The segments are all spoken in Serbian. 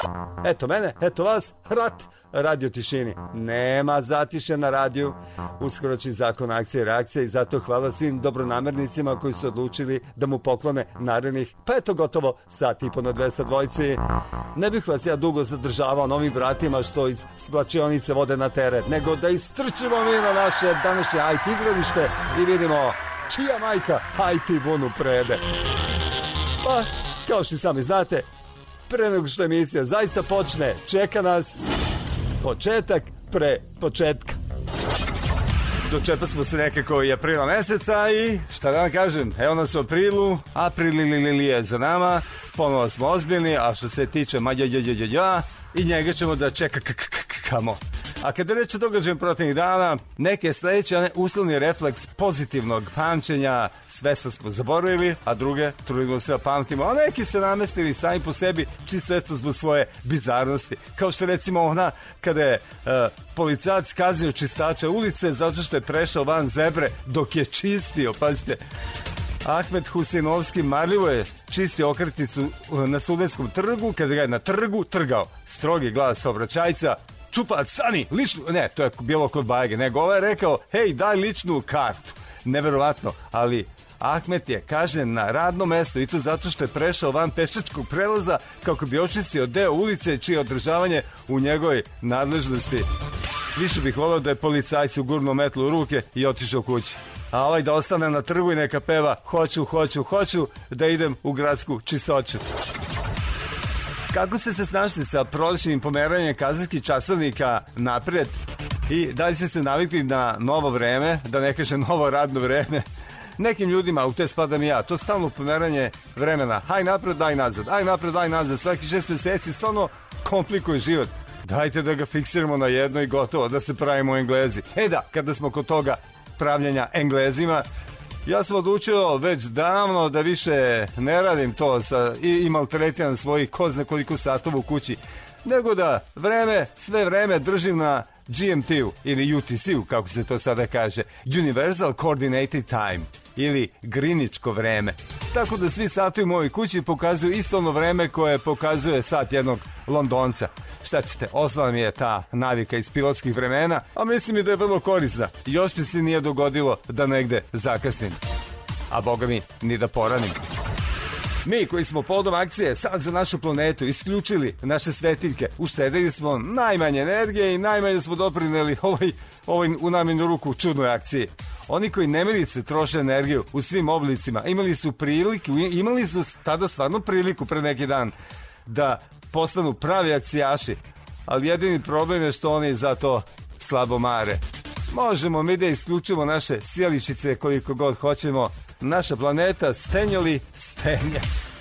Eto mene, eto vas, rat, radio tišini. Nema zatiše na radiju. Uskoro će zakon akcije i reakcije i zato hvala svim dobronamernicima koji su odlučili da mu poklone narednih, pa eto gotovo sat i po na 200 dvojci. Ne bih vas ja dugo zadržavao na ovim vratima što iz splačionice vode na teret, nego da istrčimo mi na naše današnje IT igralište i vidimo čija majka IT bunu prede. Pa, kao što i sami znate, pre nego što emisija zaista počne, čeka nas početak pre početka. Dočepa smo se nekako i aprila meseca i šta da vam kažem, evo nas u aprilu, april je za nama, ponovo smo ozbiljni, a što se tiče i njega ćemo da čekamo. A kada reći o događajem protivnih dana, neke sledeće uslovni refleks pozitivnog pamćenja, sve smo zaboravili, a druge trudimo se da pamtimo, a neki se namestili sami po sebi, čisto eto zbog svoje bizarnosti. Kao što recimo ona kada je policajac kaznio čistača ulice zato što je prešao van zebre dok je čistio, pazite. Ahmed Huseinovski marljivo je čistio okretnicu na Studenskom trgu, kada ga je na trgu trgao. Strogi glas saobraćajca: Čupac, stani, ličnu, ne, to je bilo kod Bajege, nego ovaj je rekao, hej, daj ličnu kartu. Neverovatno, ali Ahmet je kažnjen na radno mesto i to zato što je prešao van pešačkog prelaza kako bi očistio deo ulice čije održavanje u njegovoj nadležnosti. Više bih voleo da je policajcu gurnuo metlu u ruke i otišao kući. A ovaj da ostane na trgu i neka peva hoću da idem u gradsku čistoću. Kako ste se snašli sa prolećnim pomeranjem kazetskih časovnika napred i da li ste se navikli na novo vreme, da ne kaže novo radno vreme? Nekim ljudima, u te spadam i ja, to stalno pomeranje vremena, haj napred, daj nazad, svaki 6 meseci stvarno komplikuje život. Dajte da ga fiksiramo na jedno i gotovo, da se pravimo Englezi. Da, kada smo kod toga pravljenja Englezima, ja sam odlučio već davno da više ne radim to i maltretiram svojih ko zna koliko satova u kući, nego da sve vreme držim na GMT-u ili UTC-u, kako se to sada kaže, Universal Coordinated Time ili Greenwichko vreme. Tako da svi satovi u mojoj kući pokazuju isto ono vreme koje pokazuje sat jednog Londonca. Šta ćete, osnova mi je ta navika iz pilotskih vremena, a mislim i da je vrlo korisna. Još mi se nije dogodilo da negde zakasnim, a boga mi ni da poranim. Mi koji smo povodom akcije sad za našu planetu isključili naše svetiljke, uštedili smo najmanje energije i najmanje smo doprineli ovoj u namenu ruku čudnoj akciji. Oni koji nemilice troše energiju u svim oblicima imali su tada stvarno priliku pre neki dan da postanu pravi akcijaši, ali jedini problem je što oni za to slabo mare. Možemo mi da isključimo naše sjeličice koliko god hoćemo, naša planeta stenjali stenje.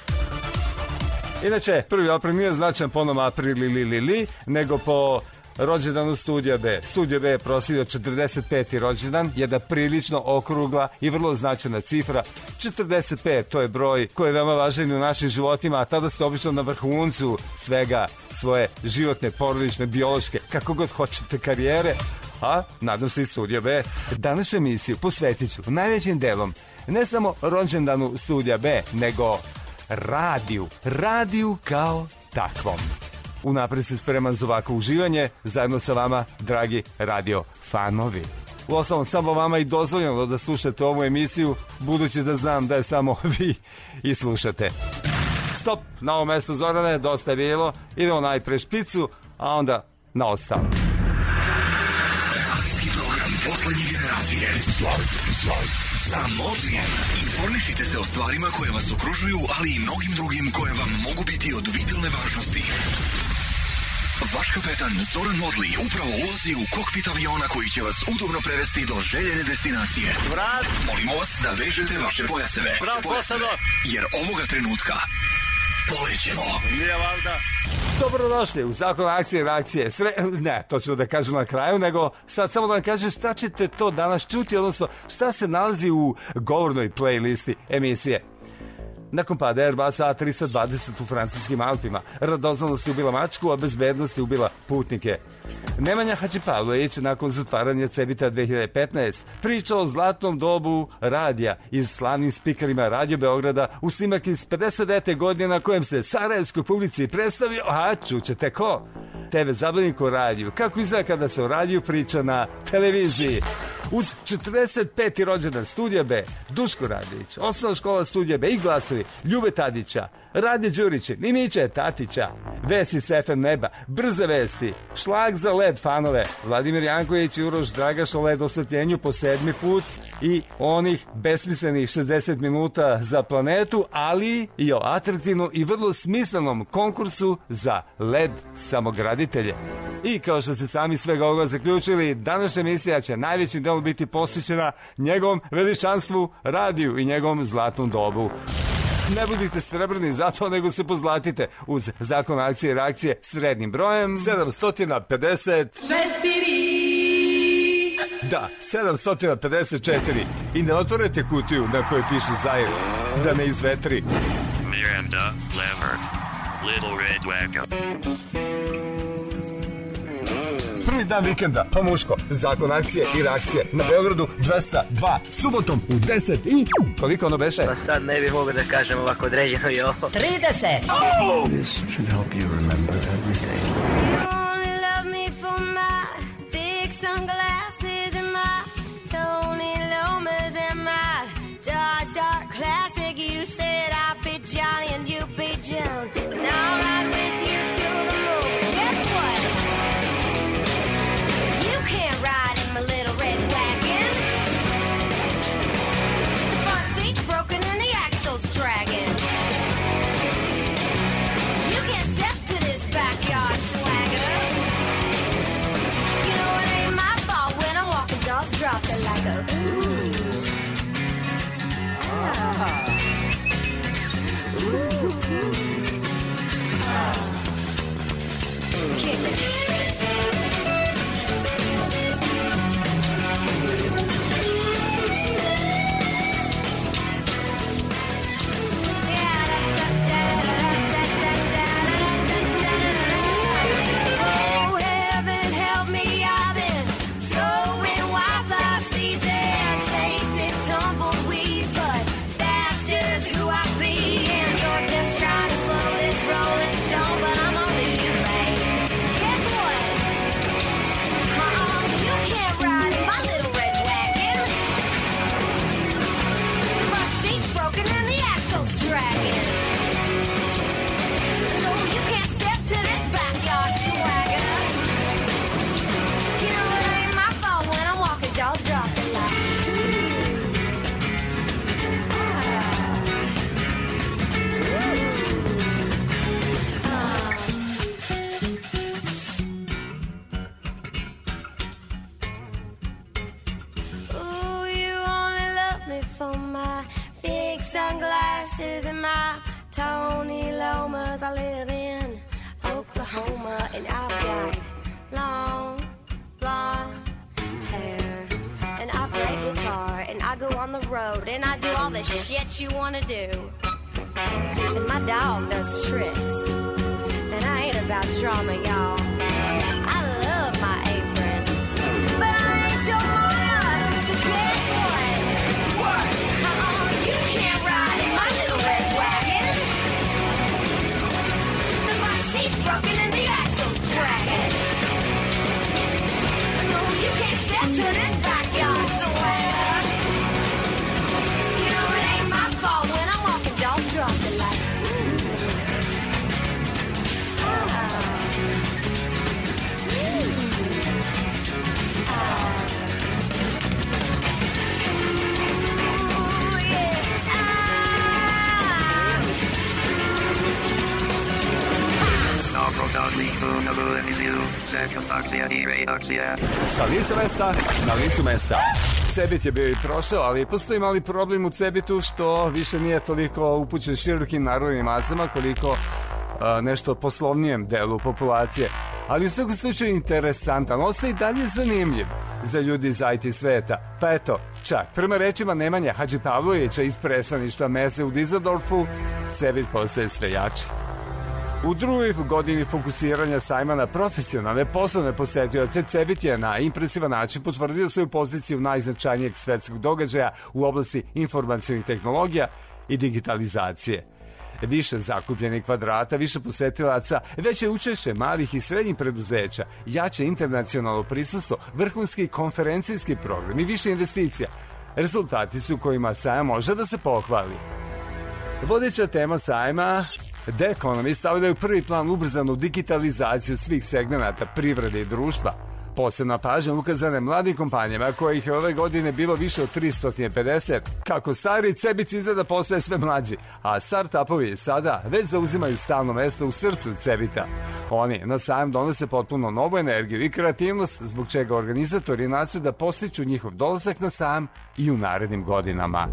Inače, 1. april nije značajan po onom april nego po rođendanu Studija B. Studija B je proslavio 45. rođendan, jedna prilično okrugla i vrlo značajna cifra. 45, to je broj koji je veoma važan u našim životima, a tada ste obično na vrhuncu svega svoje životne, porodične, biološke, kako god hoćete karijere. A, nadam se i Studija B, današnju emisiju posvetit ću najvećim delom ne samo rođendanu Studija B, nego radiju kao takvom. Unapred se spremam za ovako uživanje zajedno sa vama, dragi radio fanovi. Uostalom, samo vama i dozvoljeno da slušate ovu emisiju, budući da znam da je samo vi i slušate. Stop, na ovom mestu Zorane, dosta je bilo, idemo najpre špicu, a onda na ostalo. Akcijski program poslednje generacije. Samozijem. Informišite se o stvarima koje vas okružuju, ali i mnogim drugim koje vam mogu biti od vitalne važnosti. Vaš kapetan Zoran Modli upravo ulazi u kokpit aviona koji će vas udobno prevesti do željene destinacije. Vrat! Molimo vas da vežete vaše pojaseve. Bravo, posado! Jer ovoga trenutka polećemo. Nije valjda. Dobrodošli u zakon akcije i reakcije. Ne, to ću da kažem na kraju, nego sad samo da vam kažem šta ćete to danas čuti, odnosno šta se nalazi u govornoj playlisti emisije. nakon pada Airbusa A320 u francuskim Alpima. Radoznalost je ubila mačku, a bezbednost je ubila putnike. Nemanja Hadžipavlović nakon zatvaranja Cebita 2015 priča o zlatnom dobu radija i slavnim spikerima Radio Beograda u snimak iz 59. godine na kojem se sarajevskoj publici predstavio, a čućete ko? TV zabavnik o radiju. Kako izgleda kada se o radiju priča na televiziji? Uz 45. rođendan Studija B, Duško Radić, Osnovna škola Studija B i glasovi Ljube Tadića, Rade Đurićin i Miće Tatića, Vesi s FM neba, brze vesti, šlag za LED fanove, Vladimir Janković i Uroš Dragaš o LED osvetljenju po 7. put i onih besmislenih 60 minuta za planetu, ali i o atraktivnom i vrlo smislenom konkursu za LED samograditelje. I kao što ste sami svega ovoga zaključili, današnja emisija će najvećim delom biti posvećena njegovom veličanstvu, radiju i njegovom zlatnom dobu. Ne budite srebrni zato, nego se pozlatite uz zakon akcije i reakcije srednjim brojem 754. Da, 754. I ne otvorete kutiju na kojoj piše Zaire, da ne izvetri. Miranda Lambert, Little Red Wagon. Prvi dan vikenda, pa muško, zakon akcije i reakcije na Beogradu 202, subotom u 10 i... Koliko ono beše? Pa sad ne bih mogao da kažem ovako određeno i ovo. 30! Oh! This should help you remember everything. You only love me for my big sunglasses and my Tony Lomas and my Dodge Dart Classic. You said I'd be Johnny and you'd be Joan, and I'll ride with you to the moon. Guess what? You can't ride in my little red wagon. The front seat's broken and the axle's dragging. You can't step to this backyard swagger. You know it ain't my fault when I'm walking, dogs drop it like a ooh. Kick it. Oh, heaven help me, I've been sowing wildflower seeds and chasing tumbleweeds, but that's just who I be, and you're just trying to slow this rolling stone, but I'm only your mate. So guess what? You can't ride in my little red wagon. My seat's broken and the axle's dragging. No, you can't step to this backyard swagger. You know it ain't my fault when I'm walking, jaws dropping like ooh, you only love me for my big sunglasses and my Tony Lomas. I live in Oklahoma and I've got long blonde hair, and I play guitar and I go on the road and I do all the shit you wanna do, and my dog does tricks, and I ain't about drama, y'all. I love my apron, but I ain't your mama, so guess what? What? You can't ride in my little red wagon. The front seat's broken and the axle's dragging. No, you can't step to this backyard swagger. You know it ain't my fault when I'm walking, jaws dropping like Sa lica mesta na licu mesta. Cebit je bio i prošao, ali postoji mali problem u Cebitu što više nije toliko upućen širokim narodnim masama koliko nešto poslovnijem delu populacije. Ali u svakom slučaju interesantan, ostaje i dalje zanimljiv za ljudi iz IT sveta. Pa eto, Čak, prema rečima Nemanje Hadžipavlovića iz predstavništva Mese u Düsseldorfu, Cebit postaje sve jači. U drugoj godini fokusiranja sajma na profesionalne poslovne posetioce, Cebit je na impresivan način potvrdio svoju poziciju najznačajnijeg svetskog događaja u oblasti informacionih tehnologija i digitalizacije. Više zakupljenih kvadrata, više posetilaca, veće učešće malih i srednjih preduzeća, jače internacionalno prisustvo, vrhunski konferencijski program i više investicija. Rezultati su kojima sajam može da se pohvali. Vodeća tema sajma, The Economist, stavlja u prvi plan ubrzanu digitalizaciju svih segmenata privrede i društva. Posebna pažnja ukazana mladim kompanijama kojih je ove godine bilo više od 350. Kako stari, Cebit izgleda postaje sve mlađi, a start-upovi sada već zauzimaju stalno mesto u srcu Cebita. Oni na sajam donose potpuno novu energiju i kreativnost, zbog čega organizatori nastoje da postiču njihov dolazak na sajam i u narednim godinama.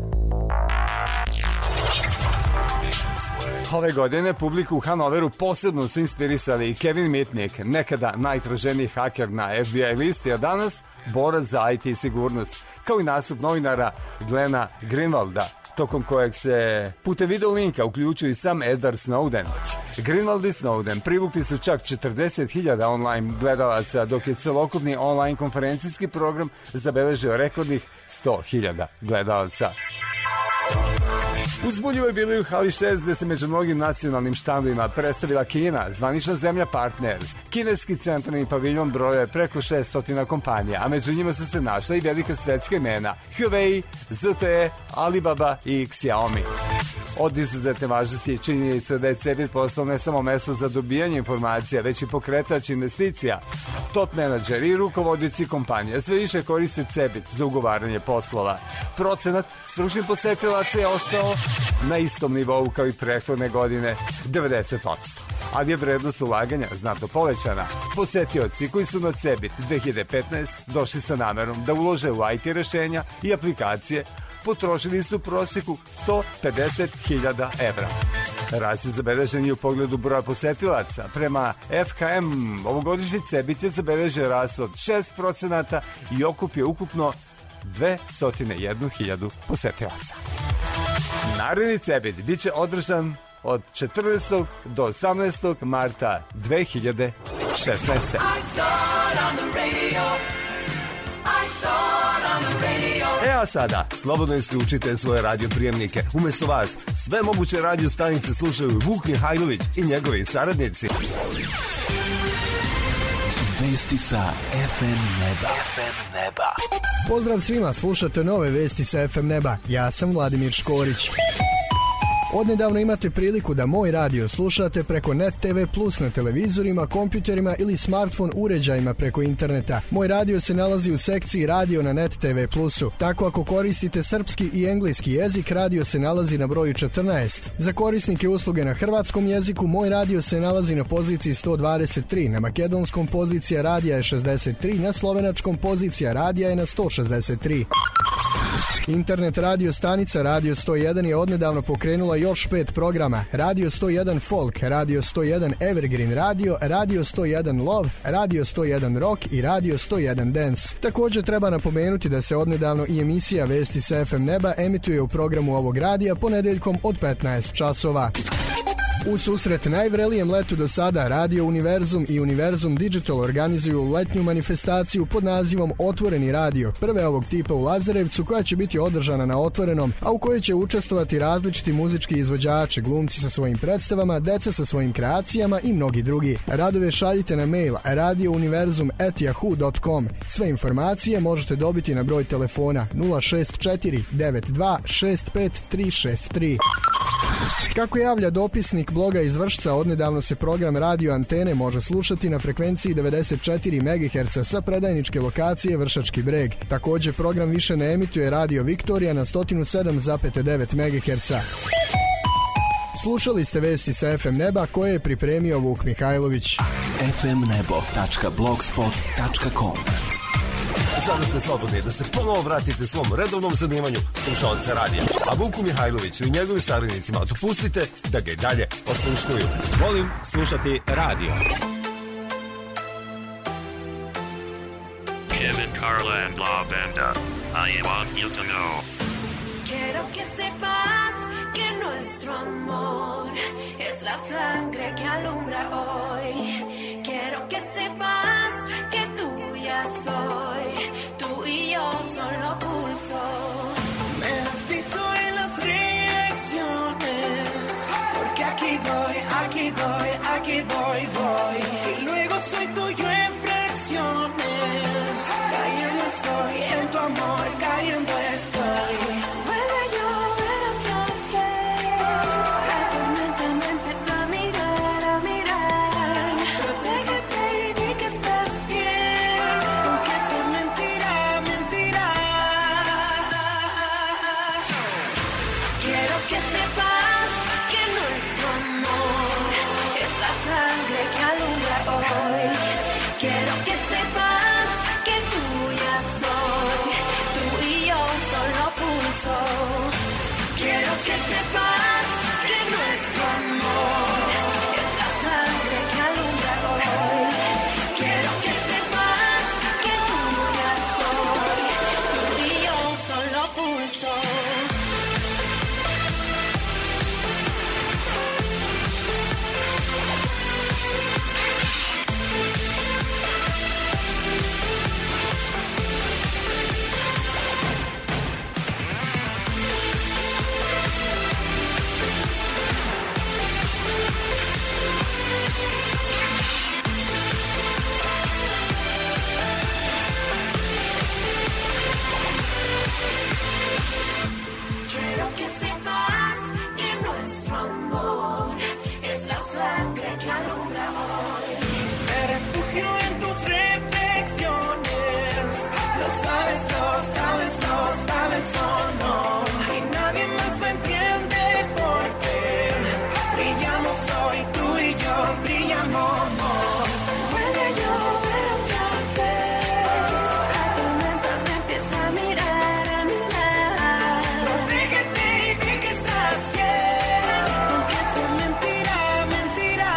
Ove godine publiku u Hanoveru posebno su inspirisali i Kevin Mitnick, nekada najtraženiji haker na FBI listi, a danas borac za IT sigurnost, kao i nastup novinara Glena Greenwalda, tokom kojeg se putem video linka uključuju i sam Edward Snowden. Greenwald i Snowden privukli su čak 40.000 online gledalaca, dok je celokupni online konferencijski program zabeležio rekordnih 100.000 gledalaca. Uzbudljivo je bilo i u hali 6, gde se među mnogim nacionalnim štandovima predstavila Kina, zvanična zemlja partner. Kineski centralni paviljon broje preko 600 kompanija, a među njima su se našla i velika svetska imena Huawei, ZTE, Alibaba i Xiaomi. Od izuzetne važnosti je činjenica da je Cebit postao ne samo mesto za dobijanje informacija, već i pokretač investicija. Top menadžeri i rukovodioci kompanija sve više koriste Cebit za ugovaranje poslova. Procenat stručnih posetilaca je ostao na istom nivou kao i prethodne godine, 90%. Ali je vrednost ulaganja znatno povećana. Posetioci koji su na Cebit 2015 došli sa namerom da ulože u IT rešenja i aplikacije potrošili su u prosjeku 150.000 evra. Rast je zabeležen i u pogledu broja posetilaca. Prema FKM, ovogodišnji Cebit je zabeležio rast od 6% i okupio ukupno 201.000 posetilaca. Naredni Cebit biće održan od 14. do 18. marta 2016. A sada, slobodno isključite svoje radioprijemnike. Umesto vas, sve moguće radio stanice slušaju Vuk Mihajlović i njegovi saradnici. Vesti sa FM Neba. Pozdrav svima, slušate nove vesti sa FM Neba. Ja sam Vladimir Škorić. Odnedavno imate priliku da moj radio slušate preko Net TV Plus na televizorima, kompjuterima ili smartphone uređajima preko interneta. Moj radio se nalazi u sekciji Radio na Net TV Plusu. Tako ako koristite srpski i engleski jezik, radio se nalazi na broju 14. Za korisnike usluge na hrvatskom jeziku, moj radio se nalazi na poziciji 123, na makedonskom pozicija radija je 63, na slovenačkom pozicija radija je na 163. Internet radio stanica Radio 101 je odnedavno pokrenula još 5 programa: Radio 101 Folk, Radio 101 Evergreen Radio, Radio 101 Love, Radio 101 Rock i Radio 101 Dance. Također treba napomenuti da se odnedavno i emisija Vesti sa FM Neba emituje u programu ovog radija ponedeljkom od 15 časova. U susret najvrelijem letu do sada, Radio Univerzum i Univerzum Digital organizuju letnju manifestaciju pod nazivom Otvoreni radio, prve ovog tipa u Lazarevcu, koja će biti održana na otvorenom, a u kojoj će učestvovati različiti muzički izvođači, glumci sa svojim predstavama, deca sa svojim kreacijama i mnogi drugi. Radove šaljite na mail radiouniverzum@yahoo.com. Sve informacije možete dobiti na broj telefona 064 92 65 363. Kako javlja dopisnik bloga iz Vršca, odnedavno se program Radio Antene može slušati na frekvenciji 94 MHz sa predajničke lokacije Vršački Breg. Također program više ne emituje Radio Viktorija na 107,9 MHz. Slušali ste vesti sa FM Neba koje je pripremio Vuk Mihajlović. fmnebo.blogspot.com. Sada ste slobodni da se ponovo vratite svom redovnom zanimanju slušalca radija. A Vuku Mihajloviću i njegovim saradnicima dopustite da ga i dalje oslušnuju. Volim slušati radio. Kevin, Carla and La Banda. I want you to know. Quiero que sepas que nuestro amor es la sangre que alumbra hoy. Quiero que sepas que tuya soy, tú y yo solo pulso. Me deslizo en las reacciones, porque aquí voy, aquí voy, aquí voy, voy. Y luego soy tuyo en fracciones. Cayendo estoy en tu amor, cayendo estoy. Vuelve a llover otra vez. La tormenta me empieza a mirar. Protégete y di que estás bien, aunque sea mentira, mentira. Quiero que sepas que nuestro amor es la sangre que alumbra hoy. Quiero que sepas que tuya soy, tú y yo solo pulso. Quiero que sepas que nuestro amor es la sangre que alumbra hoy. Quiero que sepas que tuya soy, tú y yo solo pulso. Quiero que sepas que nuestro amor es la sangre que alumbra hoy. Me refugio en tus reflexiones. Lo sabes, lo sabes, lo sabes o no. Y nadie más lo entiende porque brillamos hoy, tú y yo brillamos. Vuelve a llover otra vez. La tormenta me empieza a mirar, a mirar. Protégete y di que estás bien, aunque sea mentira, mentira.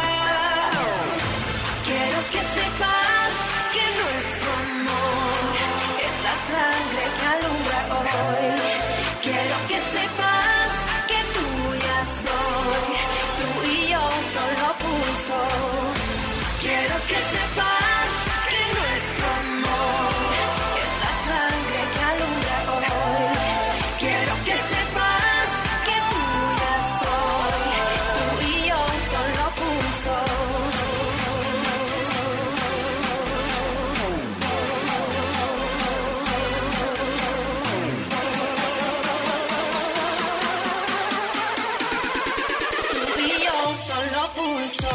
Quiero que sepas que nuestro amor es la sangre que alumbra hoy. Quiero que sepas que tuya soy, tú y yo solo pulso. Quiero que sepas que nuestro amor es la sangre que alumbra hoy. Quiero que sepas que tuya soy, tú y yo solo pulso. Tú y yo solo pulso.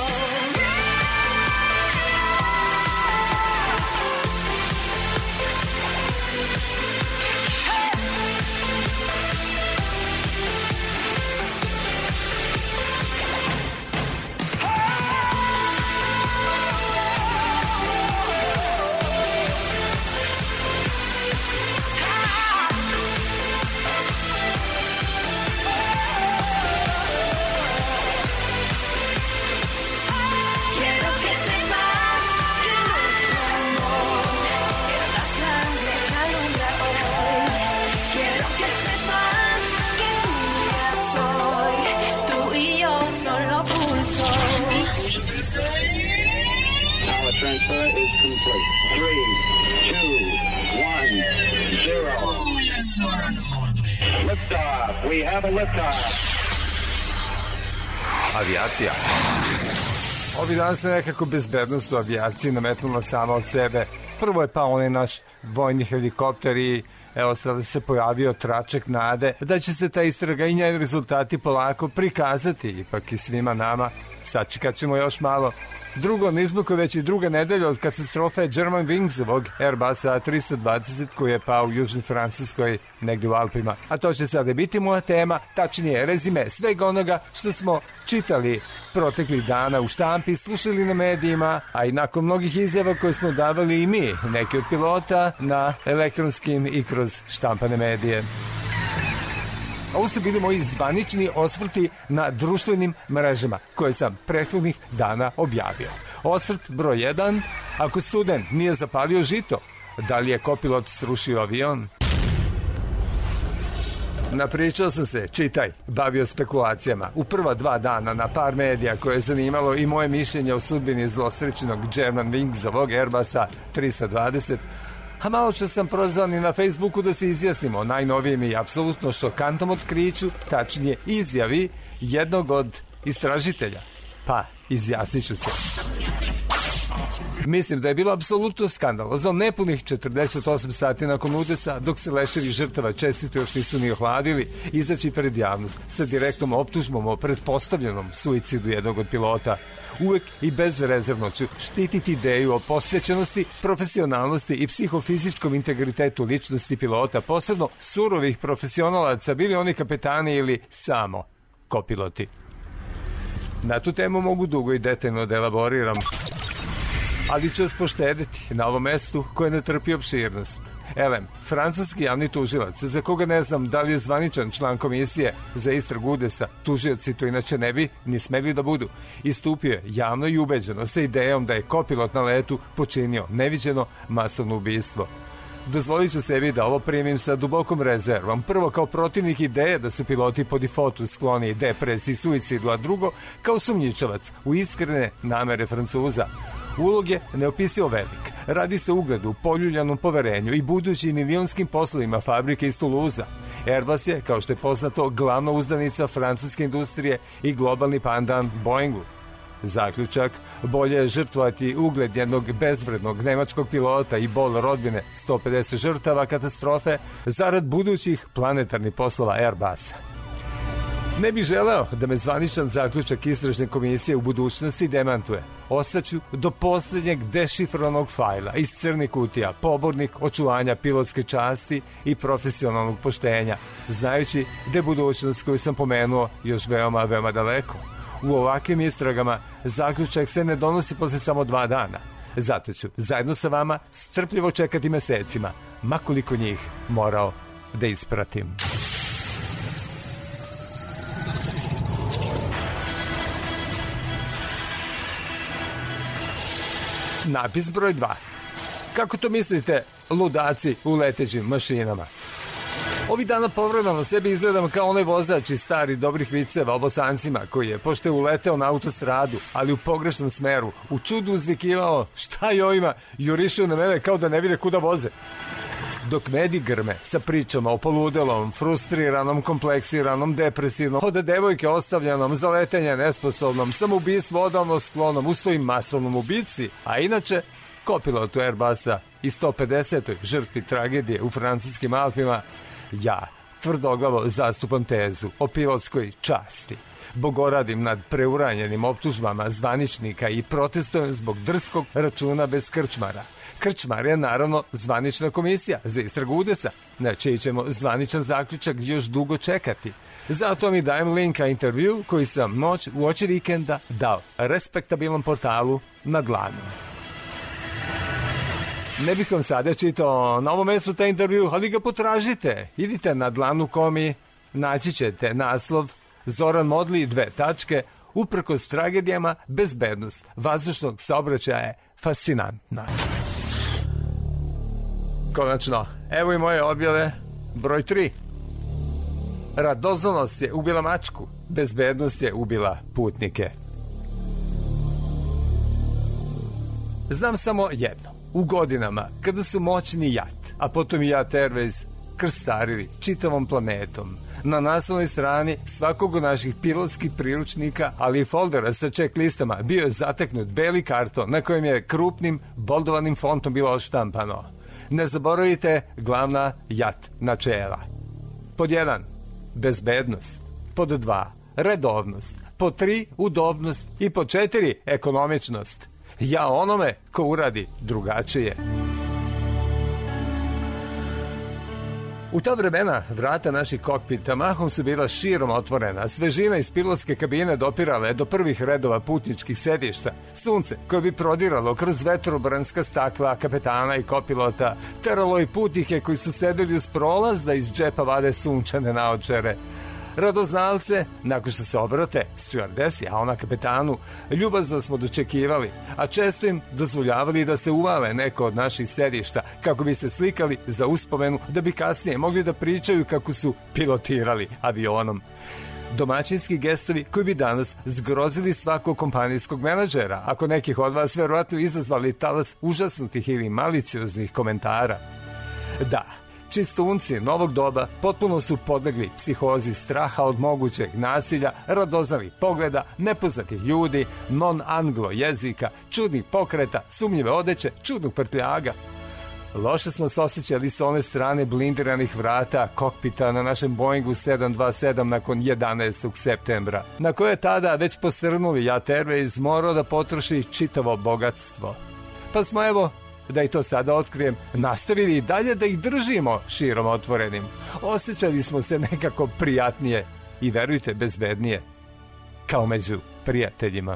Quiero que sepas que nuestro amor es la sangre que alumbra hoy. Quiero que sepas que tuya soy, tú y yo solo pulso. Power transfer is complete. 3, 2, 1, 0. Liftoff. We have a liftoff. Avijacija. Ovi dan se nekako bezbednost u avijaciji nametnula sama od sebe. Prvo je pao onaj naš vojni helikopter i evo sada se pojavio tračak nade da će se ta istraga i njeni rezultati polako prikazati ipak i svima nama. Sačekat ćemo još malo. Drugo nizbuko već i druga nedelja od katastrofe Germanwings-ovog Airbusa A320 koji je pao u Južnoj Francuskoj negdje u Alpima. A to će sada biti moja tema, tačnije rezime svega onoga što smo čitali proteklih dana u štampi, slušali na medijima, a i nakon mnogih izjava koje smo davali i mi, neki od pilota, na elektronskim i kroz štampane medije. Ovo su bili moji zvanični osvrti na društvenim mrežama koje sam prethodnih dana objavio. Osvrt broj 1. Ako student nije zapalio žito, da li je kopilot srušio avion? Napričao sam se, čitaj, bavio spekulacijama. U prva 2 dana na par medija koje je zanimalo i moje mišljenje o sudbini zlosrećenog Germanwings-ovog Airbusa 320, a malo što sam prozvan i na Facebooku da se izjasnimo o najnovijem i apsolutno šokantnom otkriću, tačnije izjavi jednog od istražitelja. Pa, izjasnit ću se. Mislim da je bilo apsolutno skandalozno nepunih 48 sati nakon udesa, dok se leševi žrtava čestito još nisu ni ohladili, izaći pred javnost sa direktnom optužbom o pretpostavljenom suicidu jednog od pilota. Uvek i bezrezervno ću štititi ideju o posvećenosti, profesionalnosti i psihofizičkom integritetu ličnosti pilota, posebno surovih profesionalaca, bili oni kapetani ili samo kopiloti. Na tu temu mogu dugo i detaljno da elaboriram, ali ću vas poštediti na ovom mestu koje ne trpi opširnost. Elem, francuski javni tužilac, za koga ne znam da li je zvaničan član komisije za istragu udesa, tužioci to inače ne bi ni smeli da budu, istupio je javno i ubeđeno sa idejom da je kopilot na letu počinio neviđeno masovno ubistvo. Dozvolit ću sebi da ovo primim sa dubokom rezervom. Prvo, kao protivnik ideje da su piloti po defaultu skloni depresiji, suicidu, a drugo, kao sumnjičavac u iskrene namere Francuza. Ulog je neopisivo velik. Radi se o ugledu, poljuljanom poverenju i budućim milionskim poslovima fabrike iz Toulouse. Airbus je, kao što je poznato, glavna uzdanica francuske industrije i globalni pandan Boeingu. Zaključak, bolje je žrtvovati ugled jednog bezvrednog nemačkog pilota i bol rodbine 150 žrtava katastrofe zarad budućih planetarnih poslova Airbusa. Ne bih želeo da me zvaničan zaključak istražne komisije u budućnosti demantuje. Ostaću do posljednjeg dešifrovanog fajla iz crnih kutija, pobornik očuvanja pilotske časti i profesionalnog poštenja, znajući da je budućnost koju sam pomenuo još veoma, veoma daleko. U ovakvim istragama zaključak se ne donosi posle samo 2 dana. Zato ću zajedno sa vama strpljivo čekati mesecima, makoliko njih morao da ispratim. Napis broj 2. Kako to mislite, ludaci u letećim mašinama? Ovih dana povremeno sebi izgledam kao onaj vozač iz starih dobrih viceva o Bosancima koji je, pošto je uleteo na autostradu, ali u pogrešnom smeru, u čudu uzvikivao šta je ovima, jurišao na mene kao da ne vide kuda voze. Dok medi grme sa pričama o poludelom, frustriranom, kompleksiranom, depresivnom, od devojke ostavljanom, za letenje nesposobnom, samoubistvu odavno sklonom, ustojim masovnom ubici, a inače kopilotu Airbusa i 150. žrtvi tragedije u francuskim Alpima, ja tvrdoglavo zastupam tezu o pilotskoj časti. Bogoradim nad preuranjenim optužbama zvaničnika i protestujem zbog drskog računa bez krčmara. Krčmar je naravno zvanična komisija za istragu udesa, na čiji ćemo zvaničan zaključak još dugo čekati. Zato mi dajem linka intervju koji sam noć u oči vikenda dao respektabilnom portalu Na dlanu. Ne bih vam sada čitao na ovom mjestu taj intervju, ali ga potražite. Idite na dlanu.com i naći ćete naslov Zoran Modli, 2 tačke, uprkos tragedijama, bezbednost vazdušnog saobraćaja je fascinantna. Konačno, evo i moje objave broj 3. Radoznalost je ubila mačku, bezbednost je ubila putnike. Znam samo jedno. U godinama, kada su moćni JAT, a potom i JAT Airways, krstarili čitavom planetom, na naslovnoj strani svakog od naših pilotskih priručnika, ali i foldera sa check listama, bio je zateknut beli karton na kojem je krupnim, boldovanim fontom bilo odštampano: ne zaboravite glavna JAT načela. Pod 1. Bezbednost. Pod 2. Redovnost. Pod 3. Udobnost. I pod 4. Ekonomičnost. Ja onome ko uradi drugačije. U ta vremena vrata naših kokpita mahom su bila širom otvorena, svežina iz pilotske kabine dopirala je do prvih redova putničkih sedišta. Sunce koje bi prodiralo kroz vetrobranska stakla kapetana i kopilota teralo i putnike koji su sedeli uz prolaz da iz džepa vade sunčane naočare. Radoznalce, nakon što se obrate stjuardesi, a ona kapetanu, ljubazno smo dočekivali, a često im dozvoljavali da se uvale neko od naših sedišta kako bi se slikali za uspomenu, da bi kasnije mogli da pričaju kako su pilotirali avionom. Domaćinski gestovi koji bi danas zgrozili svakog kompanijskog menadžera, ako nekih od vas verovatno izazvali talas užasnutih ili malicioznih komentara. Da, čistunci novog doba potpuno su podlegli psihozi straha od mogućeg nasilja, radoznalih pogleda, nepoznatih ljudi, non-anglo jezika, čudnih pokreta, sumnjive odeće, čudnog prtljaga. Loše smo se osjećali sa one strane blindiranih vrata kokpita na našem Boeingu 727 nakon 11. septembra, na koje je tada već posrnuli Jat Airways morao da potroši čitavo bogatstvo. Pa smo, evo, da i to sada otkrijem, nastavili i dalje da ih držimo širom otvorenim. Osjećali smo se nekako prijatnije i, verujte, bezbednije, kao među prijateljima.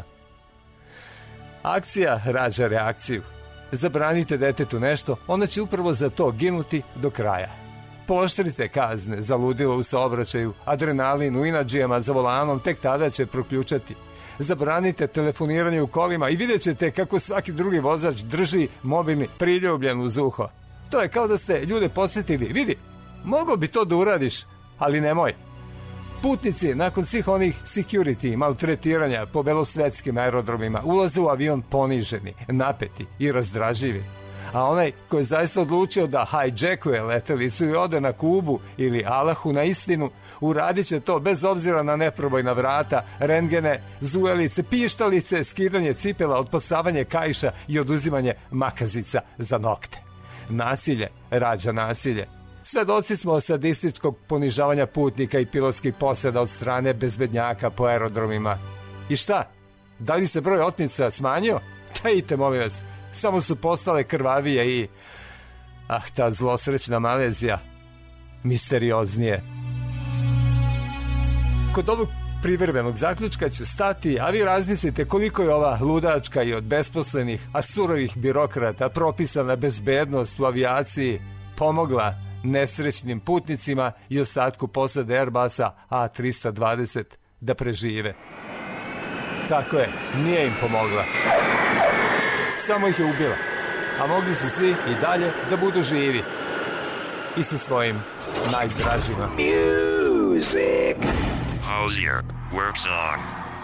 Akcija rađa reakciju. Zabranite detetu nešto, ona će upravo za to ginuti do kraja. Pooštrite kazne za ludilo u saobraćaju, adrenalin u inadžijama za volanom tek tada će proključati. Zabranite telefoniranje u kolima i vidjet ćete kako svaki drugi vozač drži mobilni priljubljen uz uho. To je kao da ste ljude podsjetili, vidi, mogao bi to da uradiš, ali nemoj. Putnici, nakon svih onih security maltretiranja po belosvetskim aerodromima, ulaze u avion poniženi, napeti i razdraživi. A onaj ko je zaista odlučio da hijackuje letelicu i ode na Kubu ili Alahu na istinu, uradit će to bez obzira na neprobojna vrata, rentgene, zujelice, pištalice, skidanje cipela, otpasavanje kaiša i oduzimanje makazica za nokte. Nasilje rađa nasilje. Svedoci smo sadističkog ponižavanja putnika i pilotskih posada od strane bezbednjaka po aerodromima. I šta? Da li se broj otmica smanjio? Tajite, molim vas, samo su postale krvavije i... ta zlosrećna Malezija misterioznije. Kod ovog privremenog zaključka ću stati, a vi razmislite koliko je ova ludačka i od besposlenih, a surovih birokrata propisana bezbednost u avijaciji pomogla nesrećnim putnicima i ostatku posade Airbusa A320 da prežive. Tako je, nije im pomogla. Samo ih je ubila, a mogli su svi i dalje da budu živi i sa svojim najdražima. Music. How's your work song?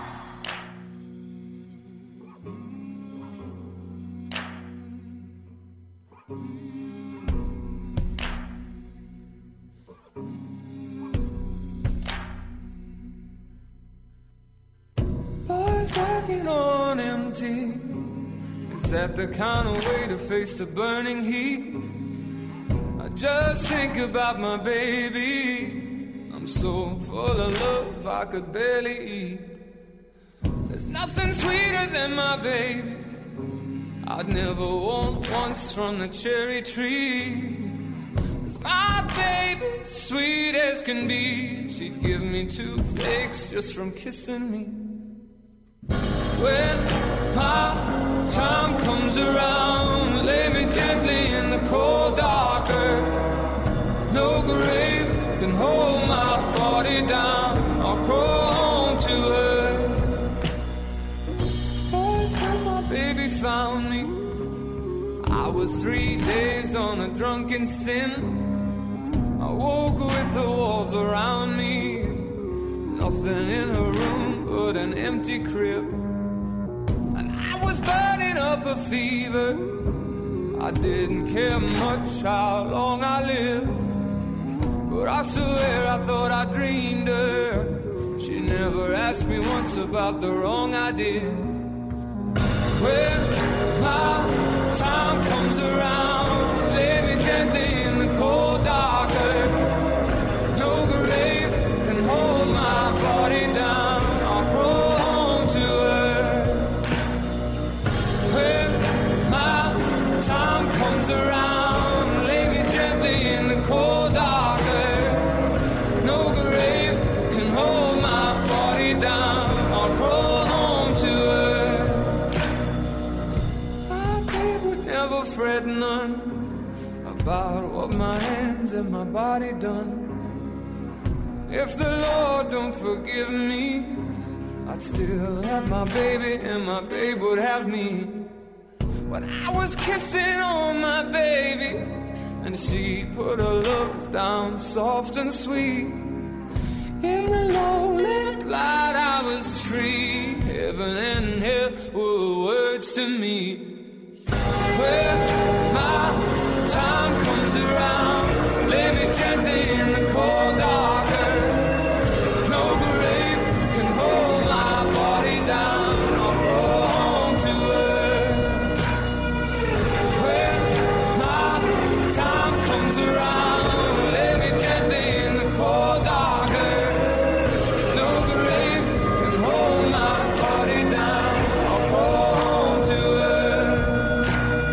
Boys working on empty. Is that the kind of way to face the burning heat? I just think about my baby. I'm so full of love I could barely eat. There's nothing sweeter than my baby. I'd never want once from the cherry tree. 'Cause my baby's sweet as can be. She'd give me toothaches just from kissing me. When my time comes around, lay me gently in the cold dark earth. No grave can hold my body down. I'll crawl home to her. Boys, when my baby found me, I was 3 days on a drunken sin. I woke with the walls around me. Nothing in her room but an empty crib. And I was burning up a fever. I didn't care much how long I lived. But I swear I thought I dreamed her. She never asked me once about the wrong I did. When my time comes around, lay me gently in the cold dark earth. No grave can hold my body down. I'll crawl home to her. When my time comes around, lay me gently in the cold dark earth. No grave can hold my body down. I'll crawl home to her. My babe would never fret none about what my hands and my body done. If the Lord don't forgive me, I'd still have my baby and my babe would have me. But I was kissing on my baby, and she put her love down soft and sweet. In the lonely light I was free. Heaven and hell were words to me. When my time comes around, lay me gently in the cold dark earth. No grave can hold my body down. I'll crawl home to earth. When my time comes around, lay me gently in the cold dark earth. No grave can hold my body down. I'll crawl home to earth.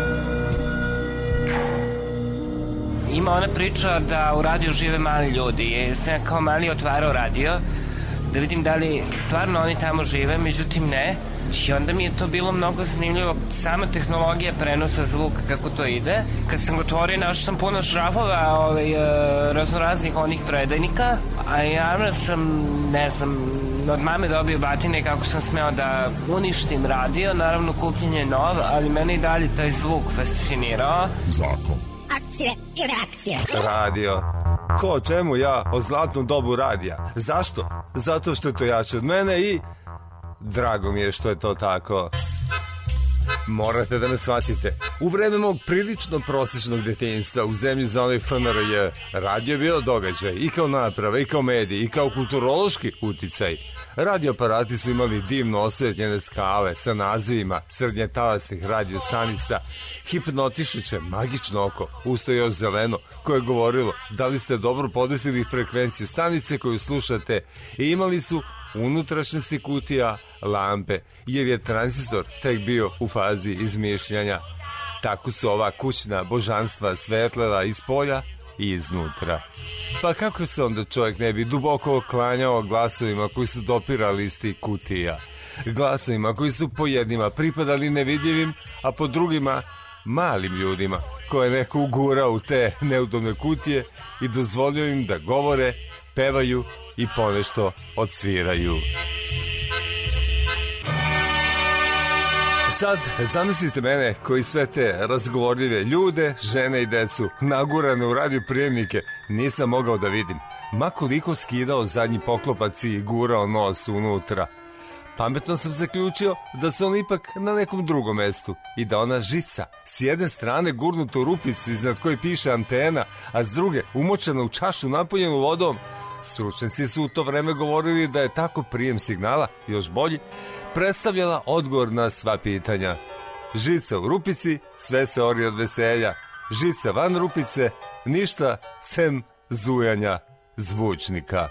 Ima ona priča da u radiju žive mali ljudi i sam ja kao mali otvarao radio da vidim da li stvarno oni tamo žive, međutim ne. I onda mi je to bilo mnogo zanimljivo, sama tehnologija prenosa zvuka, kako to ide. Kad sam ga otvorio, našao sam puno šrafova raznoraznih onih predajnika, a ja sam, ne znam, od mame dobio batine kako sam smeo da uništim radio, naravno kupljen je nov, ali mene i dalje taj zvuk fascinirao. Zakon. Akcije i reakcije. Radio. Ko o čemu ja o zlatnom dobu radija? Zašto? Zato što je to jače od mene i drago mi je što je to tako. Morate da me shvatite. U vreme mog prilično prosječnog detinjstva u zemlji zvonoj FNRJ radio je bio događaj i kao naprava, i kao medij, i kao kulturološki uticaj. Radioaparati su imali divno osvetljene skale sa nazivima srednjetalasnih radiostanica, hipnotišuće magično oko, usto još zeleno, koje je govorilo da li ste dobro podesili frekvenciju stanice koju slušate, i imali su unutrašnjosti kutija lampe, jer je tranzistor tek bio u fazi izmišljanja. Tako su ova kućna božanstva svetlela iz polja i iznutra. Pa kako se onda čovjek ne bi duboko oklanjao glasovima koji su dopirali iz tih kutija? Glasovima koji su po jednima pripadali nevidljivim, a po drugima malim ljudima, koje je neko ugurao u te neudobne kutije i dozvolio im da govore, pevaju i ponešto odsviraju. Sad, zamislite mene koji sve te razgovorljive ljude, žene i decu, nagurane u radioprijemnike, nisam mogao da vidim. Ma koliko skidao zadnji poklopac i gurao nos unutra. Pametno sam zaključio da se on ipak na nekom drugom mestu i da ona žica s jedne strane gurnuta u rupicu iznad koje piše antena, a s druge umočena u čašu napunjenu vodom. Stručnjaci su u to vreme govorili da je tako prijem signala, još bolji, predstavljala odgovor na sva pitanja. Žica u rupici, sve se ori od veselja. Žica van rupice, ništa sem zujanja zvučnika.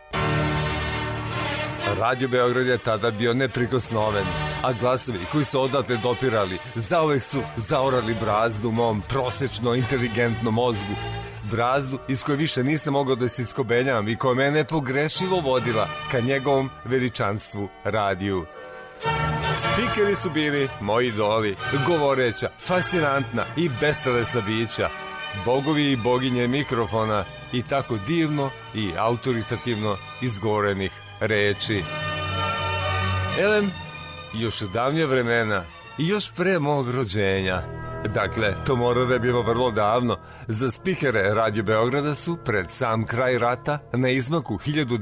Radio Beograd je tada bio neprikosnoven, a glasovi koji su odatle dopirali zauvek su zaorali brazdu u mom prosečno inteligentnom mozgu. Brazdu iz koje više nisam mogao da se iskobenjam i koja mene pogrešivo vodila ka njegovom veličanstvu radiju. Spikeri su bili moji idoli, govoreća, fascinantna i bestelesna bića, bogovi i boginje mikrofona i tako divno i autoritativno izgovorenih reči. Elem, još u davnje vremena i još pre mog rođenja, dakle, to mora da je bilo vrlo davno, za spikere Radio Beograda su pred sam kraj rata na izmaku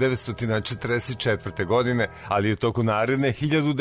1944. godine, ali u toku naredne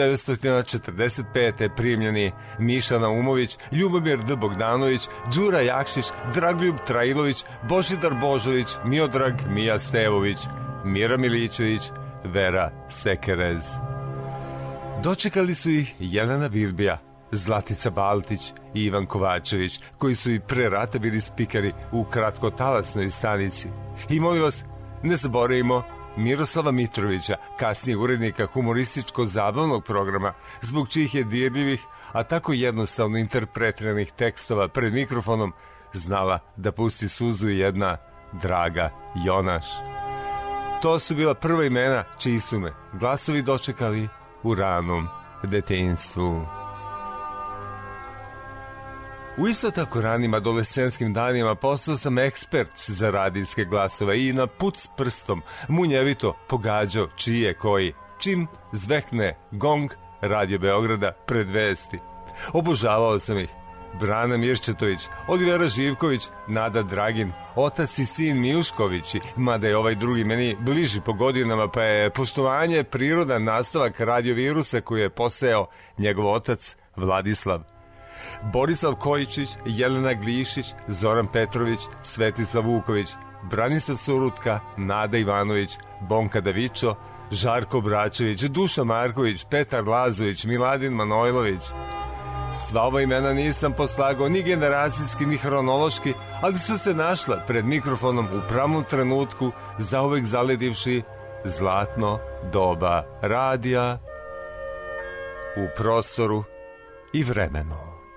1945. primljeni Miša Naumović, Ljubomir D. Bogdanović, Đura Jakšić, Dragoljub Trailović, Božidar Božović, Miodrag Mija Stevović, Mira Milićević, Vera Sekerez. Dočekali su ih Jelena Bilbija, Zlatica Baltić i Ivan Kovačević, koji su i pre rata bili spikeri u kratkotalasnoj stanici. I molim vas, ne zaboravimo Miroslava Mitrovića, kasnije urednika humorističko-zabavnog programa, zbog čijih je dirljivih, a tako jednostavno interpretiranih tekstova pred mikrofonom znala da pusti suzu i jedna Draga Jonaš. To su bila prva imena čiji su me glasovi dočekali u ranom detinjstvu. U isto tako ranim adolescentskim danima postao sam ekspert za radijske glasove i na puc prstom munjevito pogađao čiji je koji, čim zvekne gong Radio Beograda pred vesti. Obožavao sam ih. Brana Mirčetović, Olivera Živković, Nada Dragin, otac i sin Mijuškovići, mada je ovaj drugi meni bliži po godinama, pa je poštovanje prirodan nastavak radiovirusa koji je posejao njegov otac Vladislav. Borislav Kojičić, Jelena Glišić, Zoran Petrović, Svetislav Vuković, Branislav Surutka, Nada Ivanović, Bonka Davičo, Žarko Bračević, Duša Marković, Petar Lazović, Miladin Manojlović. Sva ova imena nisam poslagao ni generacijski ni hronološki, ali su se našla pred mikrofonom u pravom trenutku, zauvek zaledivši zlatno doba radija u prostoru i vremenu.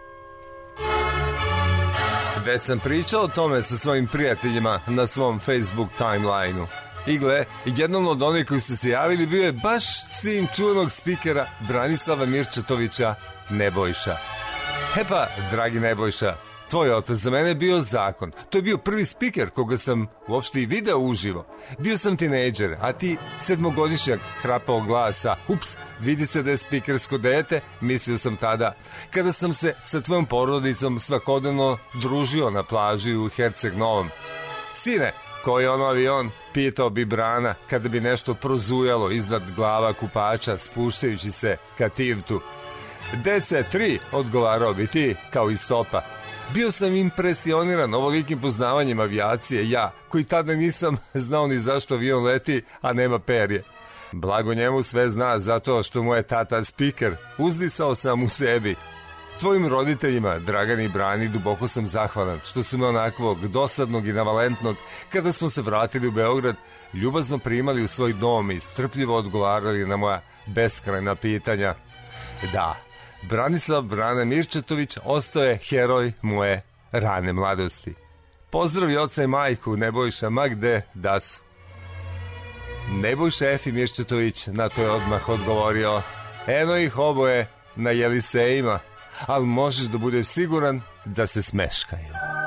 Već sam pričao o tome sa svojim prijateljima na svom Facebook timelineu. I gle, jedan od onih koji su se javili bio je baš sin čuvenog spikera Branislava Mirčetovića, Nebojša. E pa, dragi Nebojša, tvoj otac za mene je bio zakon. To je bio prvi spiker koga sam uopšte i video uživo. Bio sam tinejdžer, a ti sedmogodišnjak hrapao glasa. Ups, vidi se da je spikersko dete, mislio sam tada. Kada sam se sa tvojom porodicom svakodnevno družio na plaži u Herceg Novom. Sine, koji je ono avion, pitao bi Brana kada bi nešto prozujalo iznad glava kupača spuštajući se ka Tivtu. DC-3, odgovarao bi ti, kao i Stopa. Bio sam impresioniran ovolikim poznavanjem avijacije, ja, koji tada nisam znao ni zašto avion leti, a nema perje. Blago njemu sve zna zato što mu je tata spiker, uzdisao sam u sebi. Tvojim roditeljima, Dragani i Brani, duboko sam zahvalan što su me onakvog dosadnog i navalentnog, kada smo se vratili u Beograd, ljubazno primali u svoj dom i strpljivo odgovarali na moja beskrajna pitanja. Da, Branislav Brana Mirčetović ostao je heroj moje rane mladosti. Pozdravi oca i majku, Nebojša, ma gde da su. Nebojša Efi Mirčetović na to je odmah odgovorio: eno ih oboje na Jelisejima, ali možeš da budeš siguran da se smeškaju.